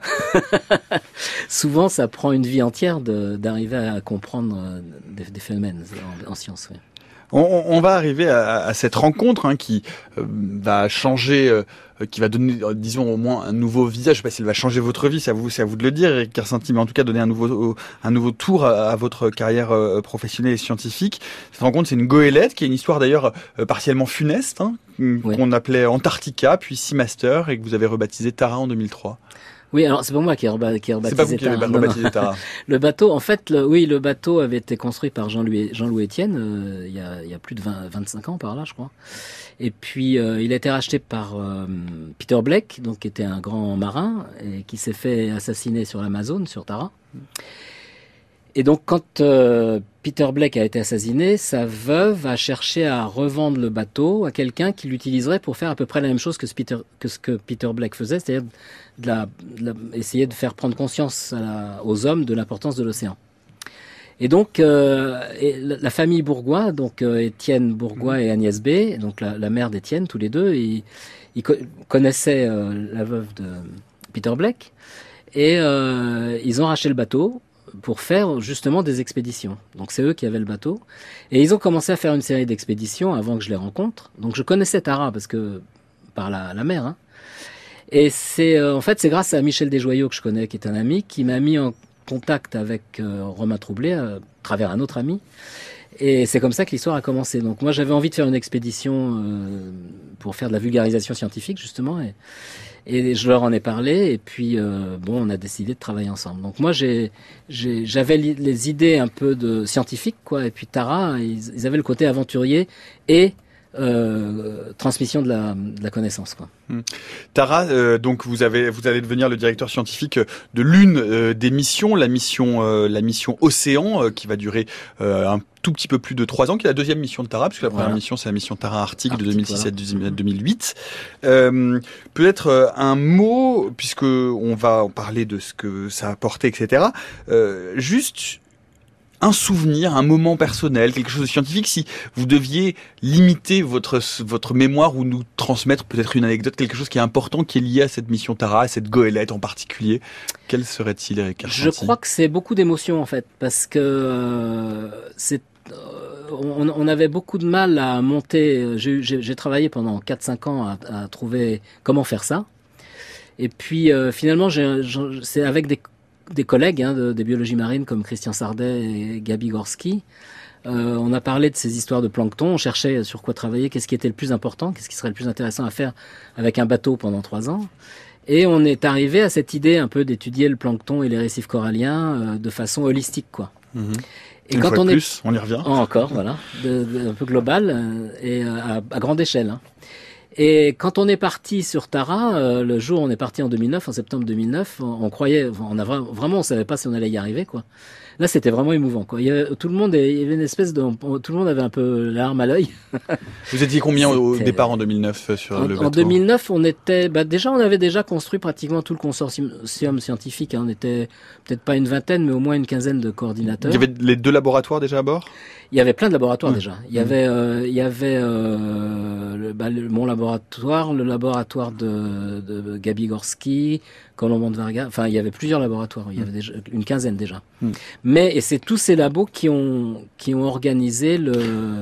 Souvent, ça prend une vie entière de, d'arriver à comprendre des, des phénomènes en, en science. Oui. On, on va arriver à, à cette rencontre hein, qui euh, va changer, euh, qui va donner, euh, disons au moins un nouveau visage. Je sais pas si elle va changer votre vie, c'est à vous, c'est à vous de le dire, Éric Karsenty, mais en tout cas donner un nouveau, un nouveau tour à, à votre carrière euh, professionnelle et scientifique. Cette rencontre, c'est une goélette qui est une histoire d'ailleurs euh, partiellement funeste, hein, oui. qu'on appelait Antarctica, puis Seamaster, et que vous avez rebaptisé Tara en deux mille trois. Oui, alors c'est pas moi qui ai, reba- qui ai rebaptisé Tara. C'est pas vous qui avez Tara. rebaptisé Tara. Le bateau, en fait, le, oui, le bateau avait été construit par Jean-Louis, Jean-Louis Etienne euh, il y a, il y a plus de vingt, vingt-cinq ans par là, je crois. Et puis euh, il a été racheté par euh, Peter Blake, donc qui était un grand marin et qui s'est fait assassiner sur l'Amazone, sur Tara. Et donc quand euh, Peter Blake a été assassiné, sa veuve a cherché à revendre le bateau à quelqu'un qui l'utiliserait pour faire à peu près la même chose que ce, Peter, que, ce que Peter Blake faisait, c'est-à-dire de la, de la, essayer de faire prendre conscience à la, aux hommes de l'importance de l'océan. Et donc euh, et la, la famille Bourgois, donc euh, Étienne Bourgois et Agnès B, donc la, la mère d'Étienne, tous les deux, ils, ils co- connaissaient euh, la veuve de Peter Blake et euh, ils ont racheté le bateau pour faire justement des expéditions. Donc c'est eux qui avaient le bateau. Et ils ont commencé à faire une série d'expéditions avant que je les rencontre. Donc je connaissais Tara parce que par la, la mer. Hein. Et c'est euh, en fait c'est grâce à Michel Desjoyaux que je connais, qui est un ami, qui m'a mis en contact avec euh, Romain Troublé à travers un autre ami. Et c'est comme ça que l'histoire a commencé. Donc moi j'avais envie de faire une expédition euh, pour faire de la vulgarisation scientifique justement. Et, Et je leur en ai parlé, et puis euh, bon, on a décidé de travailler ensemble. Donc moi, j'ai, j'ai, j'avais li- les idées un peu de scientifiques, quoi. Et puis Tara, ils, ils avaient le côté aventurier et euh, transmission de la, de la connaissance, quoi. Hum. Tara, euh, donc vous avez, vous allez devenir le directeur scientifique de l'une euh, des missions, la mission, euh, la mission Océan, euh, qui va durer euh, un tout petit peu plus de trois ans, qui est la deuxième mission de Tara, puisque la première voilà. mission, c'est la mission Tara Arctique, Arctique de deux mille six voilà. à deux mille huit. Euh, peut-être euh, un mot, puisque on va en parler de ce que ça a apporté, et cetera. Euh, juste un souvenir, un moment personnel, quelque chose de scientifique, si vous deviez limiter votre votre mémoire ou nous transmettre peut-être une anecdote, quelque chose qui est important, qui est lié à cette mission Tara, à cette goélette en particulier, quel serait-il, Éric Karsenty ? Je crois que c'est beaucoup d'émotions en fait, parce que euh, c'est On, on avait beaucoup de mal à monter. J'ai, j'ai, j'ai travaillé pendant quatre cinq ans à, à trouver comment faire ça. Et puis euh, finalement, j'ai, j'ai, c'est avec des, des collègues hein, de, des biologies marines comme Christian Sardet et Gabi Gorski. Euh, on a parlé de ces histoires de plancton. On cherchait sur quoi travailler, qu'est-ce qui était le plus important, qu'est-ce qui serait le plus intéressant à faire avec un bateau pendant trois ans. Et on est arrivé à cette idée un peu d'étudier le plancton et les récifs coralliens euh, de façon holistique, quoi. Mmh. Et Une quand fois on de est plus, on y revient. encore, voilà, de, de, un peu global euh, et à, à grande échelle. Hein. Et quand on est parti sur Tara, euh, le jour où on est parti en deux mille neuf, en septembre deux mille neuf, on, on croyait, on a vra- vraiment, on savait pas si on allait y arriver, quoi. Là, c'était vraiment émouvant, quoi. Il y avait, tout le monde, il y avait une espèce de, tout le monde avait un peu la larme à l'œil. Vous étiez combien au C'était- départ en deux mille neuf sur En, le bateau? en deux mille neuf, on était, bah déjà, on avait déjà construit pratiquement tout le consortium scientifique. Hein. On était peut-être pas une vingtaine, mais au moins une quinzaine de coordinateurs. Il y avait les deux laboratoires déjà à bord? Il y avait plein de laboratoires Ouais. déjà. Il y avait, euh, il y avait euh, le, bah, le- mon laboratoire, le laboratoire de, de Gabi Gorski, Colomban de Vargas. Enfin, il y avait plusieurs laboratoires. Il y avait déjà une quinzaine déjà. Mm. Mais et c'est tous ces labos qui ont qui ont organisé le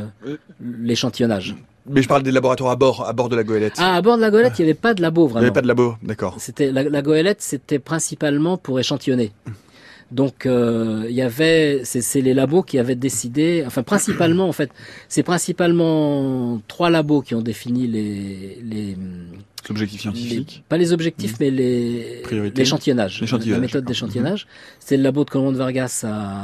l'échantillonnage. Mais je parle des laboratoires à bord, à bord de la goélette. Ah, à bord de la goélette, il n'y avait pas de labo Il n'y vraiment. avait pas de labo, d'accord. C'était la, la goélette, c'était principalement pour échantillonner. Donc euh, il y avait, c'est, c'est les labos qui avaient décidé, enfin principalement en fait, c'est principalement trois labos qui ont défini les les, Objectif les scientifique. pas les objectifs mais les Priorités. l'échantillonnage, L'échantillonnage, la méthode d'accord. d'échantillonnage. C'est le labo de Colomban de Vargas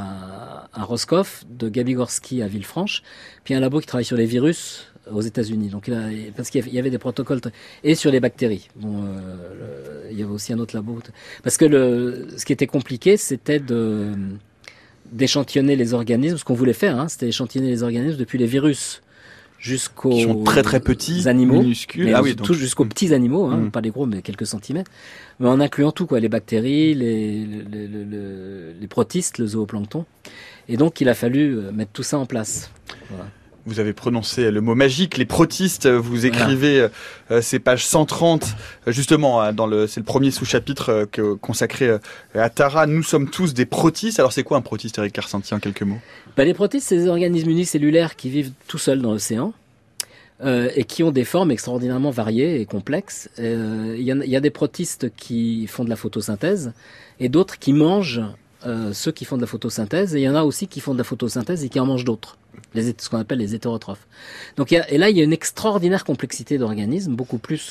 à, à Roscoff, de Gabi Gorski à Villefranche, puis un labo qui travaille sur les virus aux États-Unis. Donc là, parce qu'il y avait des protocoles très- et sur les bactéries. Bon, euh, le- il y avait aussi un autre labo parce que le ce qui était compliqué, c'était de d'échantillonner les organismes. Ce qu'on voulait faire, hein, c'était échantillonner les organismes depuis les virus jusqu'aux Qui sont très très petits, animaux, minuscules. mais Ah oui, donc. tout jusqu'aux petits animaux, hein, Mm. pas les gros, mais quelques centimètres, mais en incluant tout, quoi, les bactéries, les, les, les, les, les protistes, le zooplancton. Et donc, il a fallu euh, mettre tout ça en place. Voilà. Vous avez prononcé le mot magique, les protistes. Vous écrivez euh, ces pages cent trente, euh, justement, hein, dans le, c'est le premier sous-chapitre euh, que, consacré euh, à Tara. Nous sommes tous des protistes. Alors, c'est quoi un protiste, Eric Karsenty, en quelques mots? Bah, les protistes, c'est des organismes unicellulaires qui vivent tout seuls dans l'océan euh, et qui ont des formes extraordinairement variées et complexes. Euh, Il y, a- il y a des protistes qui font de la photosynthèse et d'autres qui mangent euh, ceux qui font de la photosynthèse. Et il y en a aussi qui font de la photosynthèse et qui en mangent d'autres, les, hé- ce qu'on appelle les hétérotrophes. Donc, il y a, et là, il y a une extraordinaire complexité d'organismes, beaucoup plus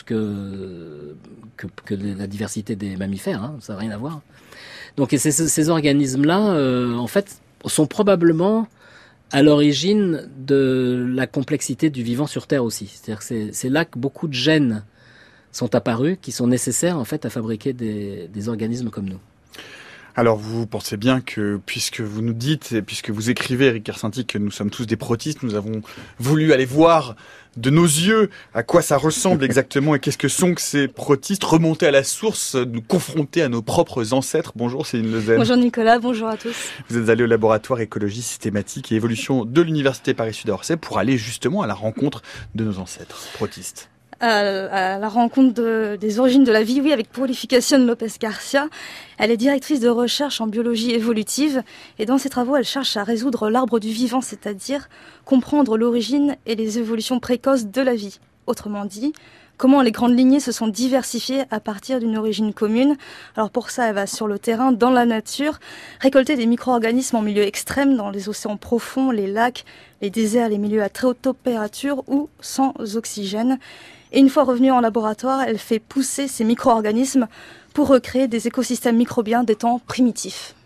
que, que, que la diversité des mammifères. Hein, ça n'a rien à voir. Donc, et ces, ces organismes-là, euh, en fait, sont probablement à l'origine de la complexité du vivant sur Terre aussi. C'est-à-dire que c'est, c'est là que beaucoup de gènes sont apparus, qui sont nécessaires en fait à fabriquer des, des organismes comme nous. Alors, vous pensez bien que, puisque vous nous dites, et puisque vous écrivez, Eric Karsenty, que nous sommes tous des protistes, nous avons voulu aller voir de nos yeux à quoi ça ressemble exactement et qu'est-ce que sont que ces protistes, remonter à la source, nous confronter à nos propres ancêtres. Bonjour, Céline Lezen. Bonjour Nicolas, bonjour à tous. Vous êtes allé au laboratoire écologie systématique et évolution de l'université Paris-Sud à Orsay pour aller justement à la rencontre de nos ancêtres protistes. À, à la rencontre de, des origines de la vie, oui, avec Purificación López Garcia. Elle est directrice de recherche en biologie évolutive et dans ses travaux, elle cherche à résoudre l'arbre du vivant, c'est-à-dire comprendre l'origine et les évolutions précoces de la vie. Autrement dit, comment les grandes lignées se sont diversifiées à partir d'une origine commune. Alors pour ça, elle va sur le terrain, dans la nature, récolter des micro-organismes en milieu extrême, dans les océans profonds, les lacs, les déserts, les milieux à très haute température ou sans oxygène. Et une fois revenue en laboratoire, elle fait pousser ces micro-organismes pour recréer des écosystèmes microbiens des temps primitifs.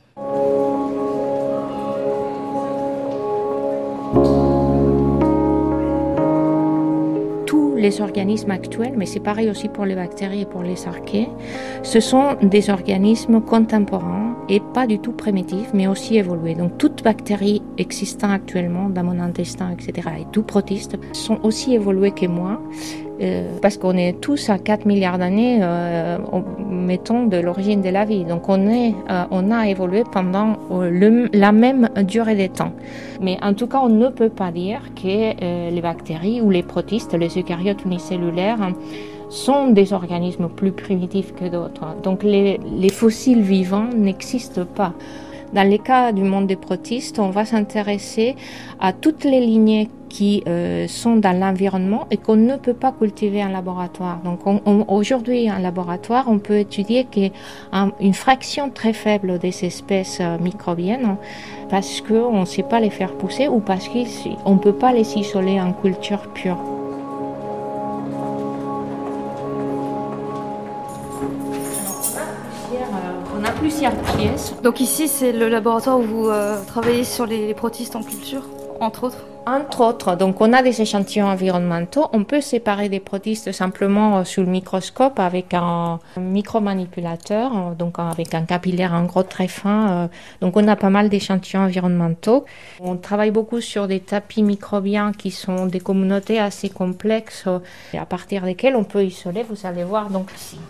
Tous les organismes actuels, mais c'est pareil aussi pour les bactéries et pour les archées, ce sont des organismes contemporains et pas du tout primitifs, mais aussi évolués. Donc toutes bactéries existant actuellement dans mon intestin, et cetera, et tout protistes sont aussi évolués que moi. Euh, parce qu'on est tous à quatre milliards d'années, euh, mettons, de l'origine de la vie. Donc on, est, euh, on a évolué pendant euh, le, la même durée de temps. Mais en tout cas, on ne peut pas dire que euh, les bactéries ou les protistes, les eucaryotes unicellulaires, hein, sont des organismes plus primitifs que d'autres. Donc les, les fossiles vivants n'existent pas. Dans le cas du monde des protistes, on va s'intéresser à toutes les lignées qui euh, sont dans l'environnement et qu'on ne peut pas cultiver en laboratoire. Donc on, on, aujourd'hui, en laboratoire, on peut étudier qu'une fraction très faible des espèces euh, microbiennes parce qu'on ne sait pas les faire pousser ou parce qu'on ne peut pas les isoler en culture pure. On a plusieurs pièces. Donc ici, c'est le laboratoire où vous euh, travaillez sur les, les protistes en culture, entre autres. Entre autres, donc on a des échantillons environnementaux. On peut séparer des protistes simplement sous le microscope avec un micromanipulateur, donc avec un capillaire en gros très fin. Donc on a pas mal d'échantillons environnementaux. On travaille beaucoup sur des tapis microbiens qui sont des communautés assez complexes et à partir desquelles on peut isoler. Vous allez voir donc ici.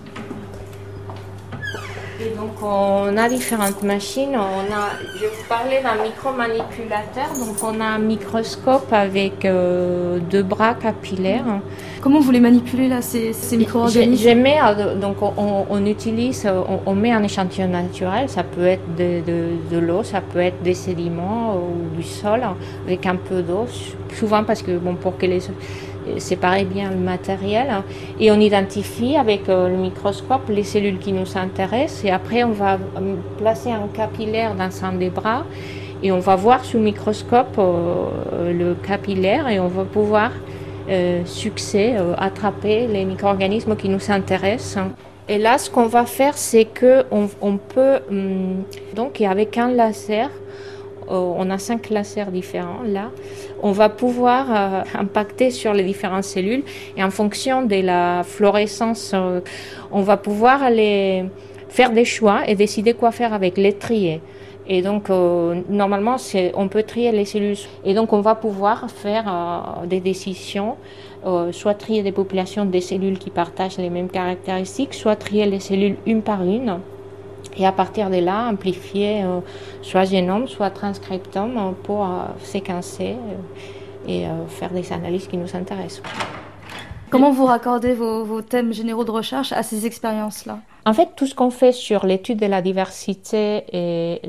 Et donc on a différentes machines. On a, je vous parlais d'un micromanipulateur. Donc on a un microscope avec euh, deux bras capillaires. Comment vous les manipulez là, ces, ces micro-organismes? Je, je mets, donc on, on utilise, on, on met un échantillon naturel. Ça peut être de, de, de l'eau, ça peut être des sédiments ou du sol avec un peu d'eau. Souvent parce que bon pour que les séparer bien le matériel et on identifie avec euh, le microscope les cellules qui nous intéressent et après on va placer un capillaire dans un des bras et on va voir sous le microscope euh, le capillaire et on va pouvoir euh, succès euh, attraper les micro-organismes qui nous intéressent. Et là ce qu'on va faire c'est que on, on peut hum, donc avec un laser, euh, on a cinq lasers différents là. On va pouvoir euh, impacter sur les différentes cellules et en fonction de la fluorescence, euh, on va pouvoir les faire des choix et décider quoi faire avec les trier. Et donc, euh, normalement, c'est, on peut trier les cellules. Et donc, on va pouvoir faire euh, des décisions, euh, soit trier des populations des cellules qui partagent les mêmes caractéristiques, soit trier les cellules une par une. Et à partir de là, amplifier euh, soit génome, soit transcriptome euh, pour euh, séquencer euh, et euh, faire des analyses qui nous intéressent. Comment vous raccordez vos, vos thèmes généraux de recherche à ces expériences-là? En fait, tout ce qu'on fait sur l'étude de la diversité et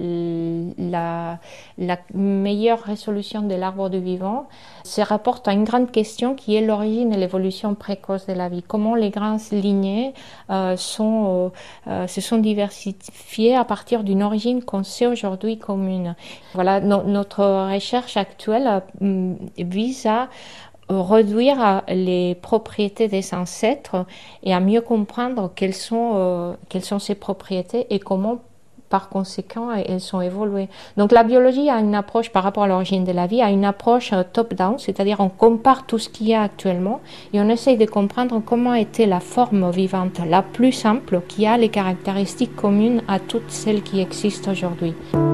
la, la meilleure résolution de l'arbre du vivant se rapporte à une grande question qui est l'origine et l'évolution précoce de la vie. Comment les grandes lignées euh, sont, euh, se sont diversifiées à partir d'une origine qu'on sait aujourd'hui commune. Voilà, no, notre recherche actuelle euh, vise à réduire les propriétés des ancêtres et à mieux comprendre quelles sont, euh, quelles sont ces propriétés et comment, par conséquent, elles sont évoluées. Donc la biologie a une approche par rapport à l'origine de la vie, a une approche euh, top-down, c'est-à-dire on compare tout ce qu'il y a actuellement et on essaye de comprendre comment était la forme vivante la plus simple qui a les caractéristiques communes à toutes celles qui existent aujourd'hui.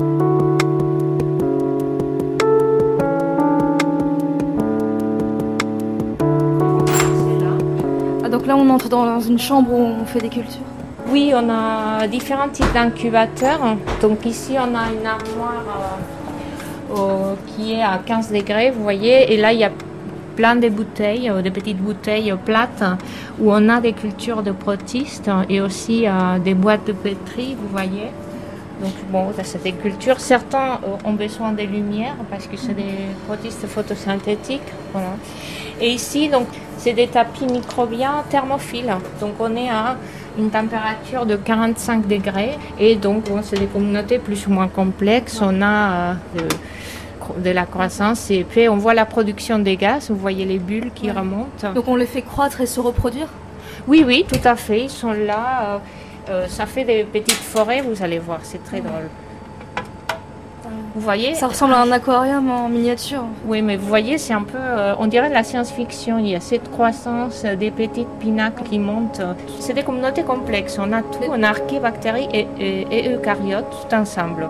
Donc là, on entre dans une chambre où on fait des cultures. Oui, on a différents types d'incubateurs. Donc ici, on a une armoire euh, euh, qui est à quinze degrés, vous voyez. Et là, il y a plein de bouteilles, euh, de petites bouteilles plates où on a des cultures de protistes et aussi euh, des boîtes de pétri, vous voyez. Donc bon, c'est des cultures. Certains euh, ont besoin de lumière parce que c'est des protistes photosynthétiques. Voilà. Et ici, donc, c'est des tapis microbiens thermophiles. Donc, on est à une température de quarante-cinq degrés. Et donc, bon, c'est des communautés plus ou moins complexes. On a euh, de, de la croissance et puis on voit la production des gaz. Vous voyez les bulles qui ouais. remontent. Donc, on les fait croître et se reproduire? Oui, oui, tout à fait. Ils sont là. Euh, euh, ça fait des petites forêts, vous allez voir. C'est très ouais. drôle. Vous voyez, ça ressemble à un aquarium en miniature. Oui, mais vous voyez, c'est un peu, euh, on dirait de la science-fiction. Il y a cette croissance, euh, des petites pinacles qui montent. C'est des communautés complexes. On a tout, on a archébactéries et, et, et eucaryotes tout ensemble.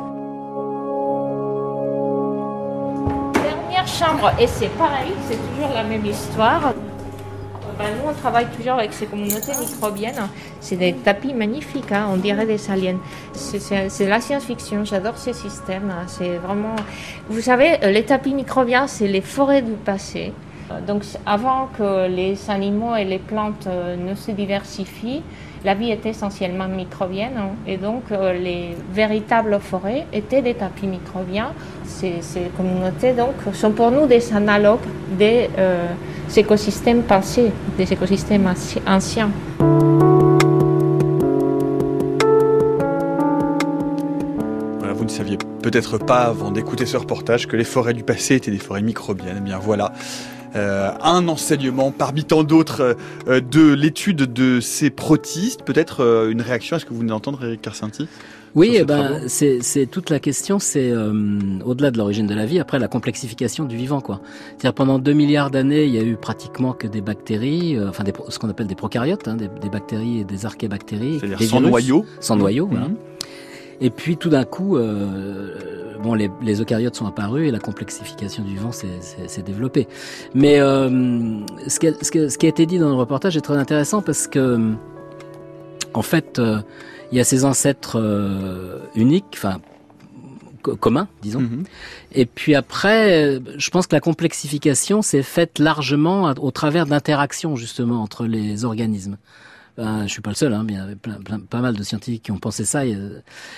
Dernière chambre, et c'est pareil, c'est toujours la même histoire. Ben, nous, on travaille toujours avec ces communautés microbiennes. C'est des tapis magnifiques, hein, on dirait des aliens. C'est, c'est, c'est la science-fiction, j'adore ces systèmes. Hein, c'est vraiment... Vous savez, les tapis microbiens, c'est les forêts du passé. Donc, avant que les animaux et les plantes ne se diversifient, la vie était essentiellement microbienne. Hein, et donc, les véritables forêts étaient des tapis microbiens. Ces, ces communautés, donc, sont pour nous des analogues des... Euh, Ces écosystèmes passés, des écosystèmes anciens. Voilà, vous ne saviez peut-être pas avant d'écouter ce reportage que les forêts du passé étaient des forêts microbiennes. Eh bien voilà, euh, un enseignement parmi tant d'autres euh, de l'étude de ces protistes. Peut-être euh, une réaction à ce que vous venez d'entendre, Éric Karsenty ? Oui, sur ces eh ben, travaux. c'est, c'est toute la question, c'est euh, au-delà de l'origine de la vie, après la complexification du vivant, quoi. C'est-à-dire pendant deux milliards d'années, il y a eu pratiquement que des bactéries, euh, enfin des, ce qu'on appelle des prokaryotes, hein, des, des bactéries et des archébactéries, C'est-à-dire des sans virus, noyau. sans noyau, Mmh. voilà. Et puis tout d'un coup, euh, bon, les, les eucaryotes sont apparus et la complexification du vivant s'est, s'est, s'est développée. Mais euh, ce, qui a, ce, qui, ce qui a été dit dans le reportage est très intéressant parce que, en fait, euh, il y a ces ancêtres euh, uniques, enfin co- communs, disons. Mmh. Et puis après, je pense que la complexification s'est faite largement au travers d'interactions justement entre les organismes. Ben, je suis pas le seul, hein, mais il y avait plein, plein, pas mal de scientifiques qui ont pensé ça. Il y a,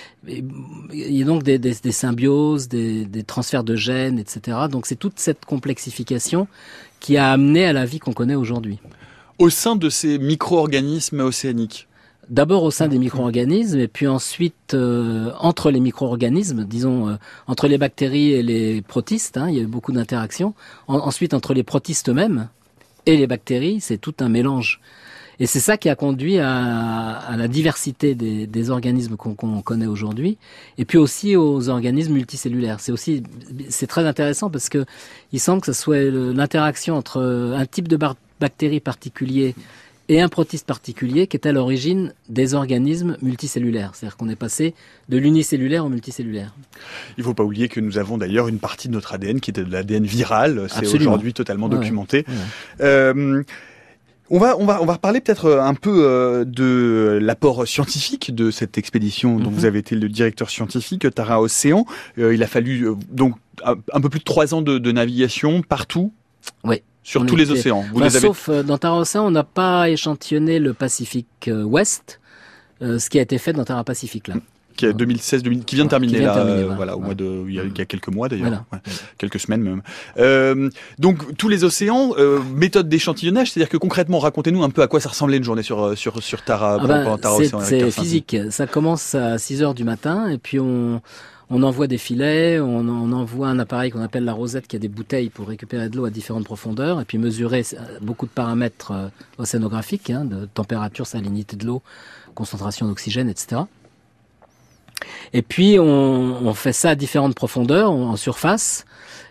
il y a donc des, des, des symbioses, des, des transferts de gènes, et cetera. Donc c'est toute cette complexification qui a amené à la vie qu'on connaît aujourd'hui. Au sein de ces micro-organismes océaniques. D'abord au sein des micro-organismes, et puis ensuite euh, entre les micro-organismes, disons euh, entre les bactéries et les protistes, hein, il y a eu beaucoup d'interactions. En, ensuite entre les protistes eux-mêmes et les bactéries, c'est tout un mélange. Et c'est ça qui a conduit à, à la diversité des, des organismes qu'on, qu'on connaît aujourd'hui, et puis aussi aux organismes multicellulaires. C'est aussi, c'est très intéressant parce que il semble que ce soit l'interaction entre un type de bar- bactérie particulier et un protiste particulier qui est à l'origine des organismes multicellulaires. C'est-à-dire qu'on est passé de l'unicellulaire au multicellulaire. Il ne faut pas oublier que nous avons d'ailleurs une partie de notre A D N qui était de l'A D N viral. C'est Absolument. aujourd'hui totalement Ouais, documenté. ouais. Euh, On va, on va, on va reparler peut-être un peu euh, de l'apport scientifique de cette expédition dont Mm-hmm. vous avez été le directeur scientifique, Tara Océan. Euh, il a fallu euh, donc un, un peu plus de trois ans de, de navigation partout. Oui. Sur On tous les était- océans. Vous Enfin, les avez... Sauf euh, dans Tara Océan, on n'a pas échantillonné le Pacifique euh, Ouest, euh, ce qui a été fait dans Tara Pacifique là. Qui est deux mille seize, deux mille, qui vient de terminer Qui vient là, de terminer, euh, voilà. voilà, au mois de, il y a, il y a quelques mois d'ailleurs, Voilà. ouais, quelques semaines même. Euh, donc tous les océans, euh, méthode d'échantillonnage, c'est-à-dire que concrètement, racontez-nous un peu à quoi ça ressemblait une journée sur sur sur Tara, Ah pour- ben, pour Tara c'est, Océan avec c'est Carl physique. Ça commence à six heures du matin et puis on on envoie des filets, on, on envoie un appareil qu'on appelle la rosette qui a des bouteilles pour récupérer de l'eau à différentes profondeurs et puis mesurer beaucoup de paramètres euh, océanographiques, hein, de température, salinité de l'eau, concentration d'oxygène, et cetera. Et puis on, on fait ça à différentes profondeurs, en surface,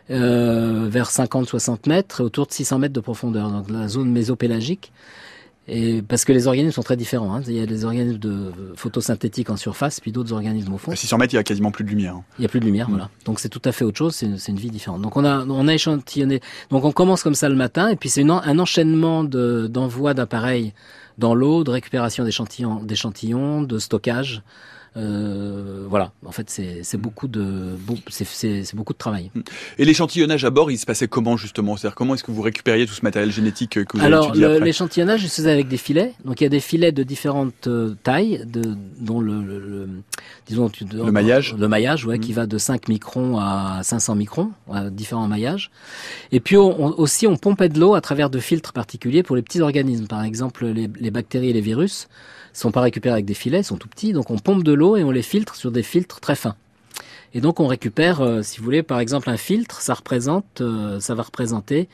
euh, vers cinquante à soixante mètres et autour de six cents mètres de profondeur, donc la zone mésopélagique. Et parce que les organismes sont très différents, hein. Il y a des organismes de photosynthétiques en surface, puis d'autres organismes au fond. À six cents mètres, il y a quasiment plus de lumière. hein. Il y a plus de lumière, Mm. voilà. Donc c'est tout à fait autre chose, c'est, c'est une vie différente. Donc on a on a échantillonné. Donc on commence comme ça le matin, et puis c'est une, en- un enchaînement de d'envoi d'appareils dans l'eau, de récupération d'échantillons, d'échantillons, de stockage. Euh, voilà. En fait, c'est c'est beaucoup de beau- c'est c'est c'est beaucoup de travail. Et l'échantillonnage à bord, il se passait comment justement? C'est-à-dire comment est-ce que vous récupériez tout ce matériel génétique que vous avez Alors, étudié le- après? l'échantillonnage, il se faisait avec des filets. Donc, il y a des filets de différentes euh, tailles, de, dont le, le, le- disons, tu- Le maillage. le maillage, ouais, Mhm. qui va de cinq microns à cinq cents microns, à différents maillages. Et puis, on, on- aussi, on pompait de l'eau à travers de filtres particuliers pour les petits organismes. Par exemple, les, les bactéries et les virus sont pas récupérés avec des filets, ils sont tout petits. Donc, on pompe de l'eau et on les filtre sur des filtres très fins. Et donc, on récupère, euh, si vous voulez, par exemple, un filtre, ça représente, euh, ça va représenter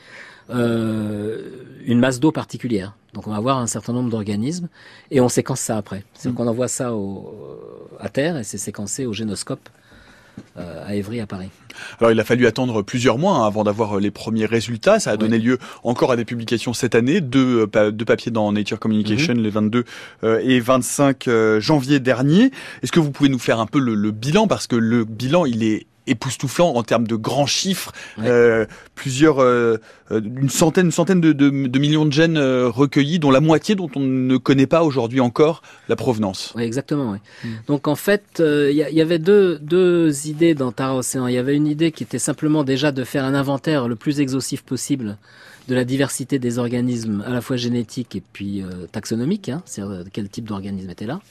euh, une masse d'eau particulière. Donc, on va avoir un certain nombre d'organismes et on séquence ça après. C'est-à-dire Mmh. qu'on envoie ça au, à terre et c'est séquencé au génoscope euh, à Évry, à Paris. Alors il a fallu attendre plusieurs mois hein, avant d'avoir les premiers résultats. Ça a donné lieu encore à des publications cette année, deux, euh, pa- deux papiers dans Nature Communication, Mhm. les vingt-deux euh, et vingt-cinq euh, janvier dernier. Est-ce que vous pouvez nous faire un peu le, le bilan, parce que le bilan il est époustouflant en termes de grands chiffres, Ouais. euh, plusieurs, euh, euh, une centaine, une centaine de, de, de millions de gènes euh, recueillis, dont la moitié dont on ne connaît pas aujourd'hui encore la provenance. Oui, exactement. Oui. Mm. Donc en fait, il euh, y, y avait deux, deux idées dans Tara Océan. Il y avait une idée qui était simplement déjà de faire un inventaire le plus exhaustif possible de la diversité des organismes, à la fois génétiques et puis euh, taxonomiques, hein, c'est-à-dire euh, quel type d'organisme était là.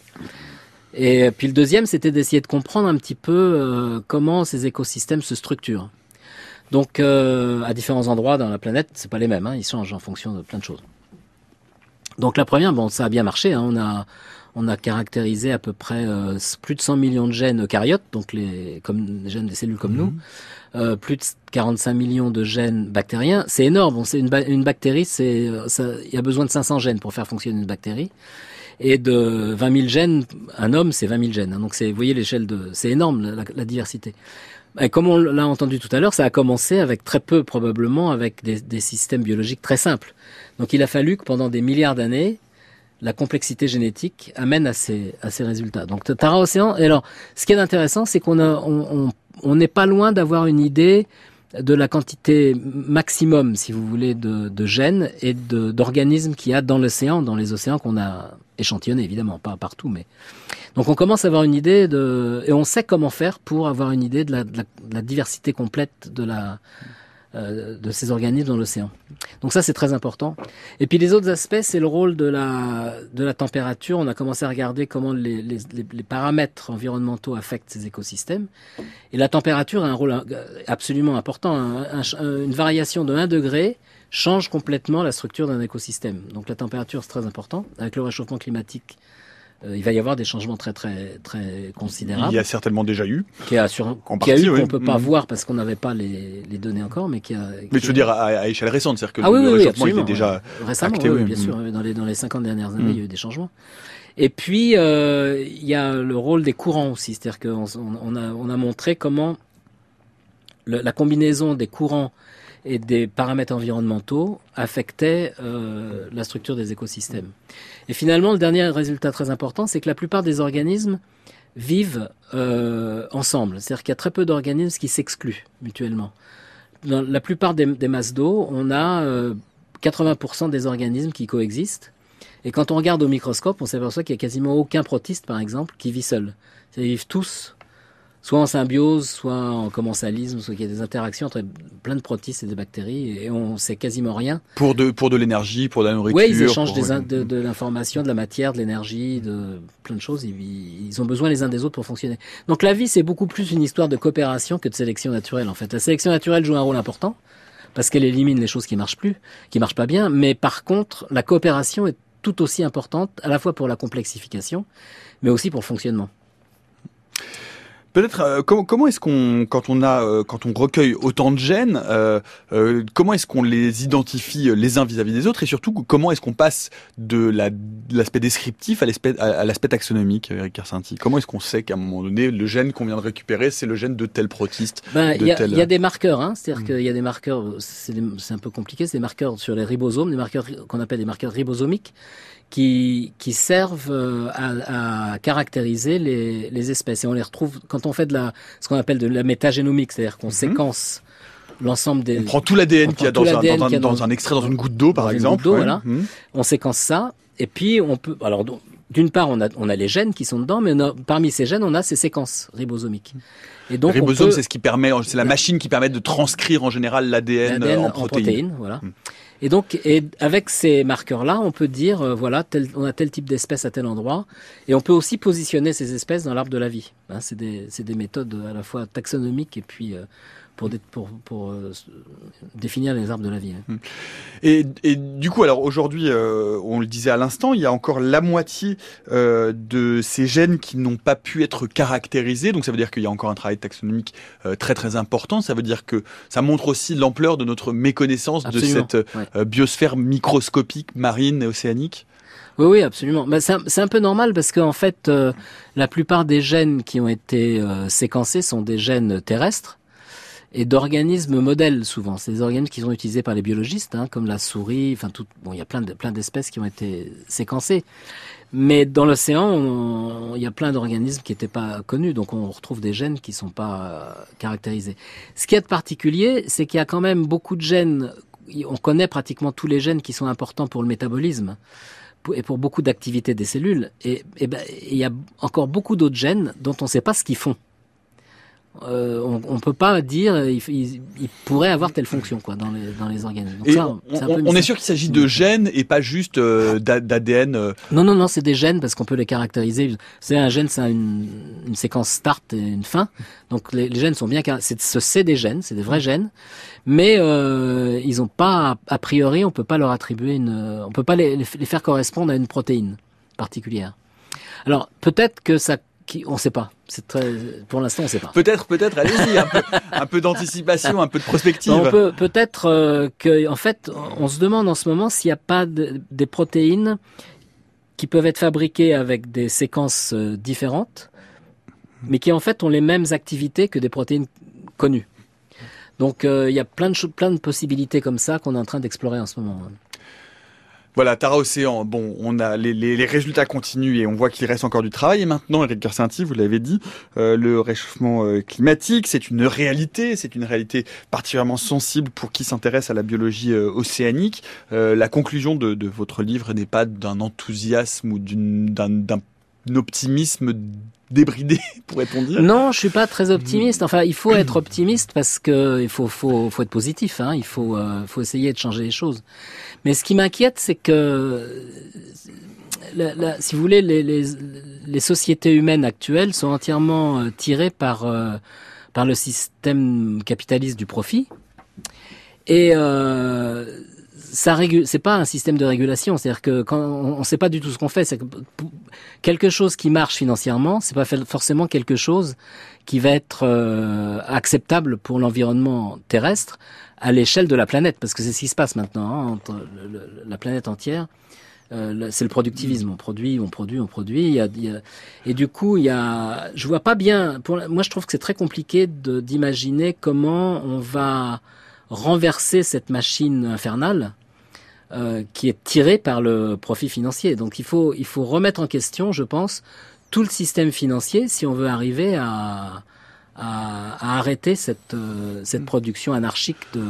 Et puis le deuxième, c'était d'essayer de comprendre un petit peu euh, comment ces écosystèmes se structurent. Donc euh, à différents endroits dans la planète, c'est pas les mêmes, hein, ils changent en fonction de plein de choses. Donc la première, bon, ça a bien marché, hein, on a on a caractérisé à peu près euh, plus de cent millions de gènes eucaryotes, donc les comme les gènes des cellules comme Mmh. nous, euh, plus de quarante-cinq millions de gènes bactériens, c'est énorme. Bon, c'est une, ba- une bactérie, c'est ça, il y a besoin de cinq cents gènes pour faire fonctionner une bactérie. Et de vingt mille gènes, un homme, c'est vingt mille gènes. Donc c'est, vous voyez l'échelle de, c'est énorme la, la diversité. Et comme on l'a entendu tout à l'heure, ça a commencé avec très peu probablement, avec des, des systèmes biologiques très simples. Donc il a fallu que pendant des milliards d'années, la complexité génétique amène à ces, à ces résultats. Donc Tara Océan. Et alors, ce qui est intéressant, c'est qu'on a, on, on, on n'est pas loin d'avoir une idée de la quantité maximum, si vous voulez, de, de gènes et de, d'organismes qu'il y a dans l'océan, dans les océans qu'on a échantillonnés, évidemment, pas partout, mais donc on commence à avoir une idée de, et on sait comment faire pour avoir une idée de la, de la, de la diversité complète de la, euh, de ces organismes dans l'océan. Donc ça, c'est très important. Et puis les autres aspects, c'est le rôle de la, de la température. On a commencé à regarder comment les, les, les paramètres environnementaux affectent ces écosystèmes. Et la température a un rôle absolument important. Un, un, une variation de un degré change complètement la structure d'un écosystème. Donc la température, c'est très important. Avec le réchauffement climatique, euh, il va y avoir des changements très très très considérables. Il y a certainement déjà eu. Qui a sur, en qui partie, a eu oui. qu'on peut pas mmh. voir parce qu'on n'avait pas les, les données encore, mais qui a. Mais qui je veux dire à, à échelle récente, c'est-à-dire que ah le, oui, le oui, réchauffement absolument, était déjà ouais. récemment, acté, oui, oui, bien mmh. sûr. Dans les dans les cinquante dernières années, mmh. il y a eu des changements. Et puis euh, il y a le rôle des courants aussi, c'est-à-dire qu'on on a on a montré comment le, la combinaison des courants et des paramètres environnementaux affectaient euh, la structure des écosystèmes. Et finalement, le dernier résultat très important, c'est que la plupart des organismes vivent euh, ensemble. C'est-à-dire qu'il y a très peu d'organismes qui s'excluent mutuellement. Dans la plupart des, des masses d'eau, on a euh, quatre-vingts pour cent des organismes qui coexistent. Et quand on regarde au microscope, on s'aperçoit qu'il n'y a quasiment aucun protiste, par exemple, qui vit seul. Ils vivent tous soit en symbiose, soit en commensalisme, soit qu'il y a des interactions entre plein de protistes et des bactéries, et on sait quasiment rien. Pour de, pour de l'énergie, pour de la nourriture. Oui, ils échangent pour... des in- de, de l'information, de la matière, de l'énergie, de plein de choses. Ils, ils ont besoin les uns des autres pour fonctionner. Donc la vie, c'est beaucoup plus une histoire de coopération que de sélection naturelle, en fait. La sélection naturelle joue un rôle important, parce qu'elle élimine les choses qui marchent plus, qui marchent pas bien, mais par contre, la coopération est tout aussi importante, à la fois pour la complexification, mais aussi pour le fonctionnement. Peut-être euh, comment, comment est-ce qu'on, quand on a, euh, quand on recueille autant de gènes, euh, euh, comment est-ce qu'on les identifie les uns vis-à-vis des autres, et surtout comment est-ce qu'on passe de, la, de l'aspect descriptif à l'aspect, à, à l'aspect taxonomique, Eric Karsenty? Comment est-ce qu'on sait qu'à un moment donné, le gène qu'on vient de récupérer, c'est le gène de tel protiste? Ben, il y, tel... y a des marqueurs, hein, c'est-à-dire mmh. qu'il y a des marqueurs, c'est, des, c'est un peu compliqué, c'est des marqueurs sur les ribosomes, des marqueurs qu'on appelle des marqueurs ribosomiques, qui, qui servent à, à caractériser les, les espèces. Et on les retrouve quand on fait de la, ce qu'on appelle de la métagénomique, c'est-à-dire qu'on mmh. séquence l'ensemble des... On prend tout l'A D N qu'il y a dans un, dans, un, dans, dans un extrait, dans une goutte d'eau, par exemple. D'eau, ouais. voilà. Mmh. On séquence ça, et puis on peut... Alors, d'une part, on a, on a les gènes qui sont dedans, mais on a, parmi ces gènes, on a ces séquences ribosomiques. Et donc, le ribosome, peut... c'est ce qui permet, c'est la machine qui permet de transcrire en général l'A D N, l'A D N en en protéines. protéines, voilà. Mmh. Et donc, et avec ces marqueurs-là, on peut dire, euh, voilà, tel, on a tel type d'espèce à tel endroit, et on peut aussi positionner ces espèces dans l'arbre de la vie. Hein, c'est des, c'est des méthodes à la fois taxonomiques et puis euh, pour, des, pour, pour euh, définir les arbres de la vie. Hein. Et, et du coup, alors aujourd'hui, euh, on le disait à l'instant, il y a encore la moitié euh, de ces gènes qui n'ont pas pu être caractérisés. Donc ça veut dire qu'il y a encore un travail taxonomique euh, très très important. Ça veut dire que ça montre aussi l'ampleur de notre méconnaissance Absolument. de cette ouais. euh, biosphère microscopique, marine et océanique. Oui, oui, absolument. Ben, c'est, un, c'est un peu normal parce qu'en fait, euh, la plupart des gènes qui ont été euh, séquencés sont des gènes terrestres et d'organismes modèles souvent. C'est des organismes qui sont utilisés par les biologistes, hein, comme la souris. Enfin, tout. Bon, il y a plein de plein d'espèces qui ont été séquencées. Mais dans l'océan, on, il y a plein d'organismes qui n'étaient pas connus, donc on retrouve des gènes qui sont pas euh, caractérisés. Ce qui est de particulier, c'est qu'il y a quand même beaucoup de gènes. On connaît pratiquement tous les gènes qui sont importants pour le métabolisme et pour beaucoup d'activités des cellules. Et, et ben, il y a encore beaucoup d'autres gènes dont on ne sait pas ce qu'ils font. Euh, on ne peut pas dire il, il, il pourrait avoir telle fonction quoi dans les dans les organismes. Donc et ça, on, c'est un on, peu on est sûr qu'il s'agit de gènes et pas juste euh, d'A D N. Euh... Non non non, c'est des gènes parce qu'on peut les caractériser. C'est un gène, c'est une, une séquence start et une fin. Donc les, les gènes sont bien c'est c'est des gènes, c'est des vrais gènes, mais euh, ils ont pas a priori on peut pas leur attribuer une on peut pas les, les faire correspondre à une protéine particulière. Alors peut-être que ça Qui, on ne sait pas. C'est très, pour l'instant, on ne sait pas. Peut-être, peut-être. Allez-y, un peu, un peu d'anticipation, un peu de prospective. On peut, peut-être euh, que, en fait, on se demande en ce moment s'il n'y a pas de, des protéines qui peuvent être fabriqués avec des séquences euh, différentes, mais qui en fait ont les mêmes activités que des protéines connues. Donc euh, il y a plein de, plein de possibilités comme ça qu'on est en train d'explorer en ce moment. Voilà, Tara Océan, bon, on a les, les, les résultats continuent et on voit qu'il reste encore du travail. Et maintenant, Éric Kersenty, vous l'avez dit, euh, le réchauffement euh, climatique, c'est une réalité, c'est une réalité particulièrement sensible pour qui s'intéresse à la biologie euh, océanique. Euh, la conclusion de, de votre livre n'est pas d'un enthousiasme ou d'une, d'un, d'un optimisme débridé, pourrait-on dire? Non, je suis pas très optimiste. Enfin, il faut être optimiste parce que il faut, faut, faut être positif. Hein. Il faut, euh, faut essayer de changer les choses. Mais ce qui m'inquiète, c'est que, la, la, si vous voulez, les, les, les sociétés humaines actuelles sont entièrement euh, tirées par, euh, par le système capitaliste du profit. Et euh, ça régule, c'est pas un système de régulation, c'est-à-dire que quand on ne sait pas du tout ce qu'on fait, c'est que quelque chose qui marche financièrement, c'est pas forcément quelque chose qui va être euh, acceptable pour l'environnement terrestre à l'échelle de la planète, parce que c'est ce qui se passe maintenant hein, entre le, le, la planète entière. Euh, c'est le productivisme, on produit, on produit, on produit. Il y a, il y a, et du coup, il y a, je vois pas bien. Pour, moi, je trouve que c'est très compliqué de, d'imaginer comment on va renverser cette machine infernale. Euh, qui est tiré par le profit financier. Donc il faut il faut remettre en question, je pense, tout le système financier si on veut arriver à à, à arrêter cette euh, cette production anarchique de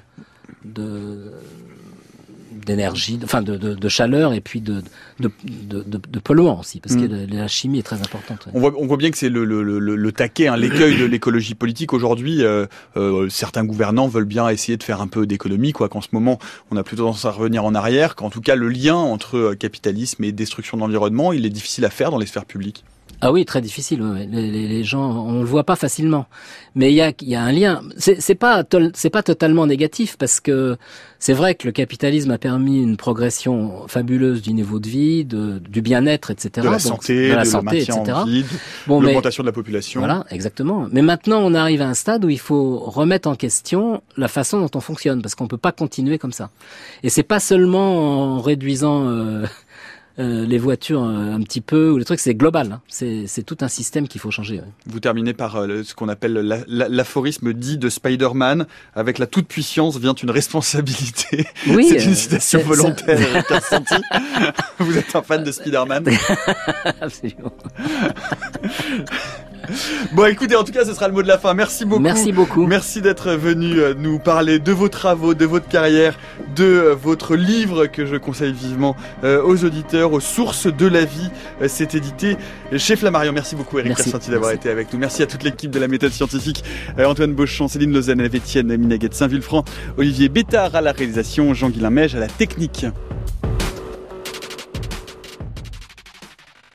de d'énergie, enfin de, de, de chaleur et puis de de, de, de, de polluants aussi, parce que mmh. la chimie est très importante. Ouais. On voit, on voit bien que c'est le, le, le, le taquet, hein, l'écueil de l'écologie politique aujourd'hui. Euh, euh, certains gouvernants veulent bien essayer de faire un peu d'économie, quoi. Qu'en ce moment, on a plutôt tendance à revenir en arrière. Qu'en tout cas, le lien entre capitalisme et destruction de l'environnement, il est difficile à faire dans les sphères publiques. Ah oui, très difficile. Ouais. Les, les, les gens, on le voit pas facilement, mais il y a, il y a un lien. C'est, c'est pas, c'est pas totalement négatif parce que c'est vrai que le capitalisme a permis une progression fabuleuse du niveau de vie, de, du bien-être, et cetera. De la Donc, santé, de, la de santé, le maintien et cetera. en vie, de bon, l'augmentation mais, de la population. Voilà, exactement. Mais maintenant, on arrive à un stade où il faut remettre en question la façon dont on fonctionne, parce qu'on peut pas continuer comme ça. Et c'est pas seulement en réduisant euh, Euh, les voitures euh, un petit peu ou les trucs, c'est global. Hein. C'est, c'est tout un système qu'il faut changer. Ouais. Vous terminez par euh, ce qu'on appelle la, la, l'aphorisme dit de Spider-Man. Avec la toute puissance vient une responsabilité. Oui, c'est une euh, citation c'est, volontaire. c'est... Vous êtes un fan de Spider-Man? Absolument. Bon, écoutez, en tout cas, ce sera le mot de la fin. Merci beaucoup. Merci beaucoup. Merci d'être venu nous parler de vos travaux, de votre carrière, de votre livre que je conseille vivement aux auditeurs, aux sources de la vie. C'est édité chez Flammarion. Merci beaucoup, Éric Kersenty, d'avoir Merci. été avec nous. Merci à toute l'équipe de la méthode scientifique. Antoine Beauchamp, Céline Lausanne, Étienne Minaguet de Saint-Vulfranc, Olivier Bétard à la réalisation, Jean-Guilain Mège à la technique.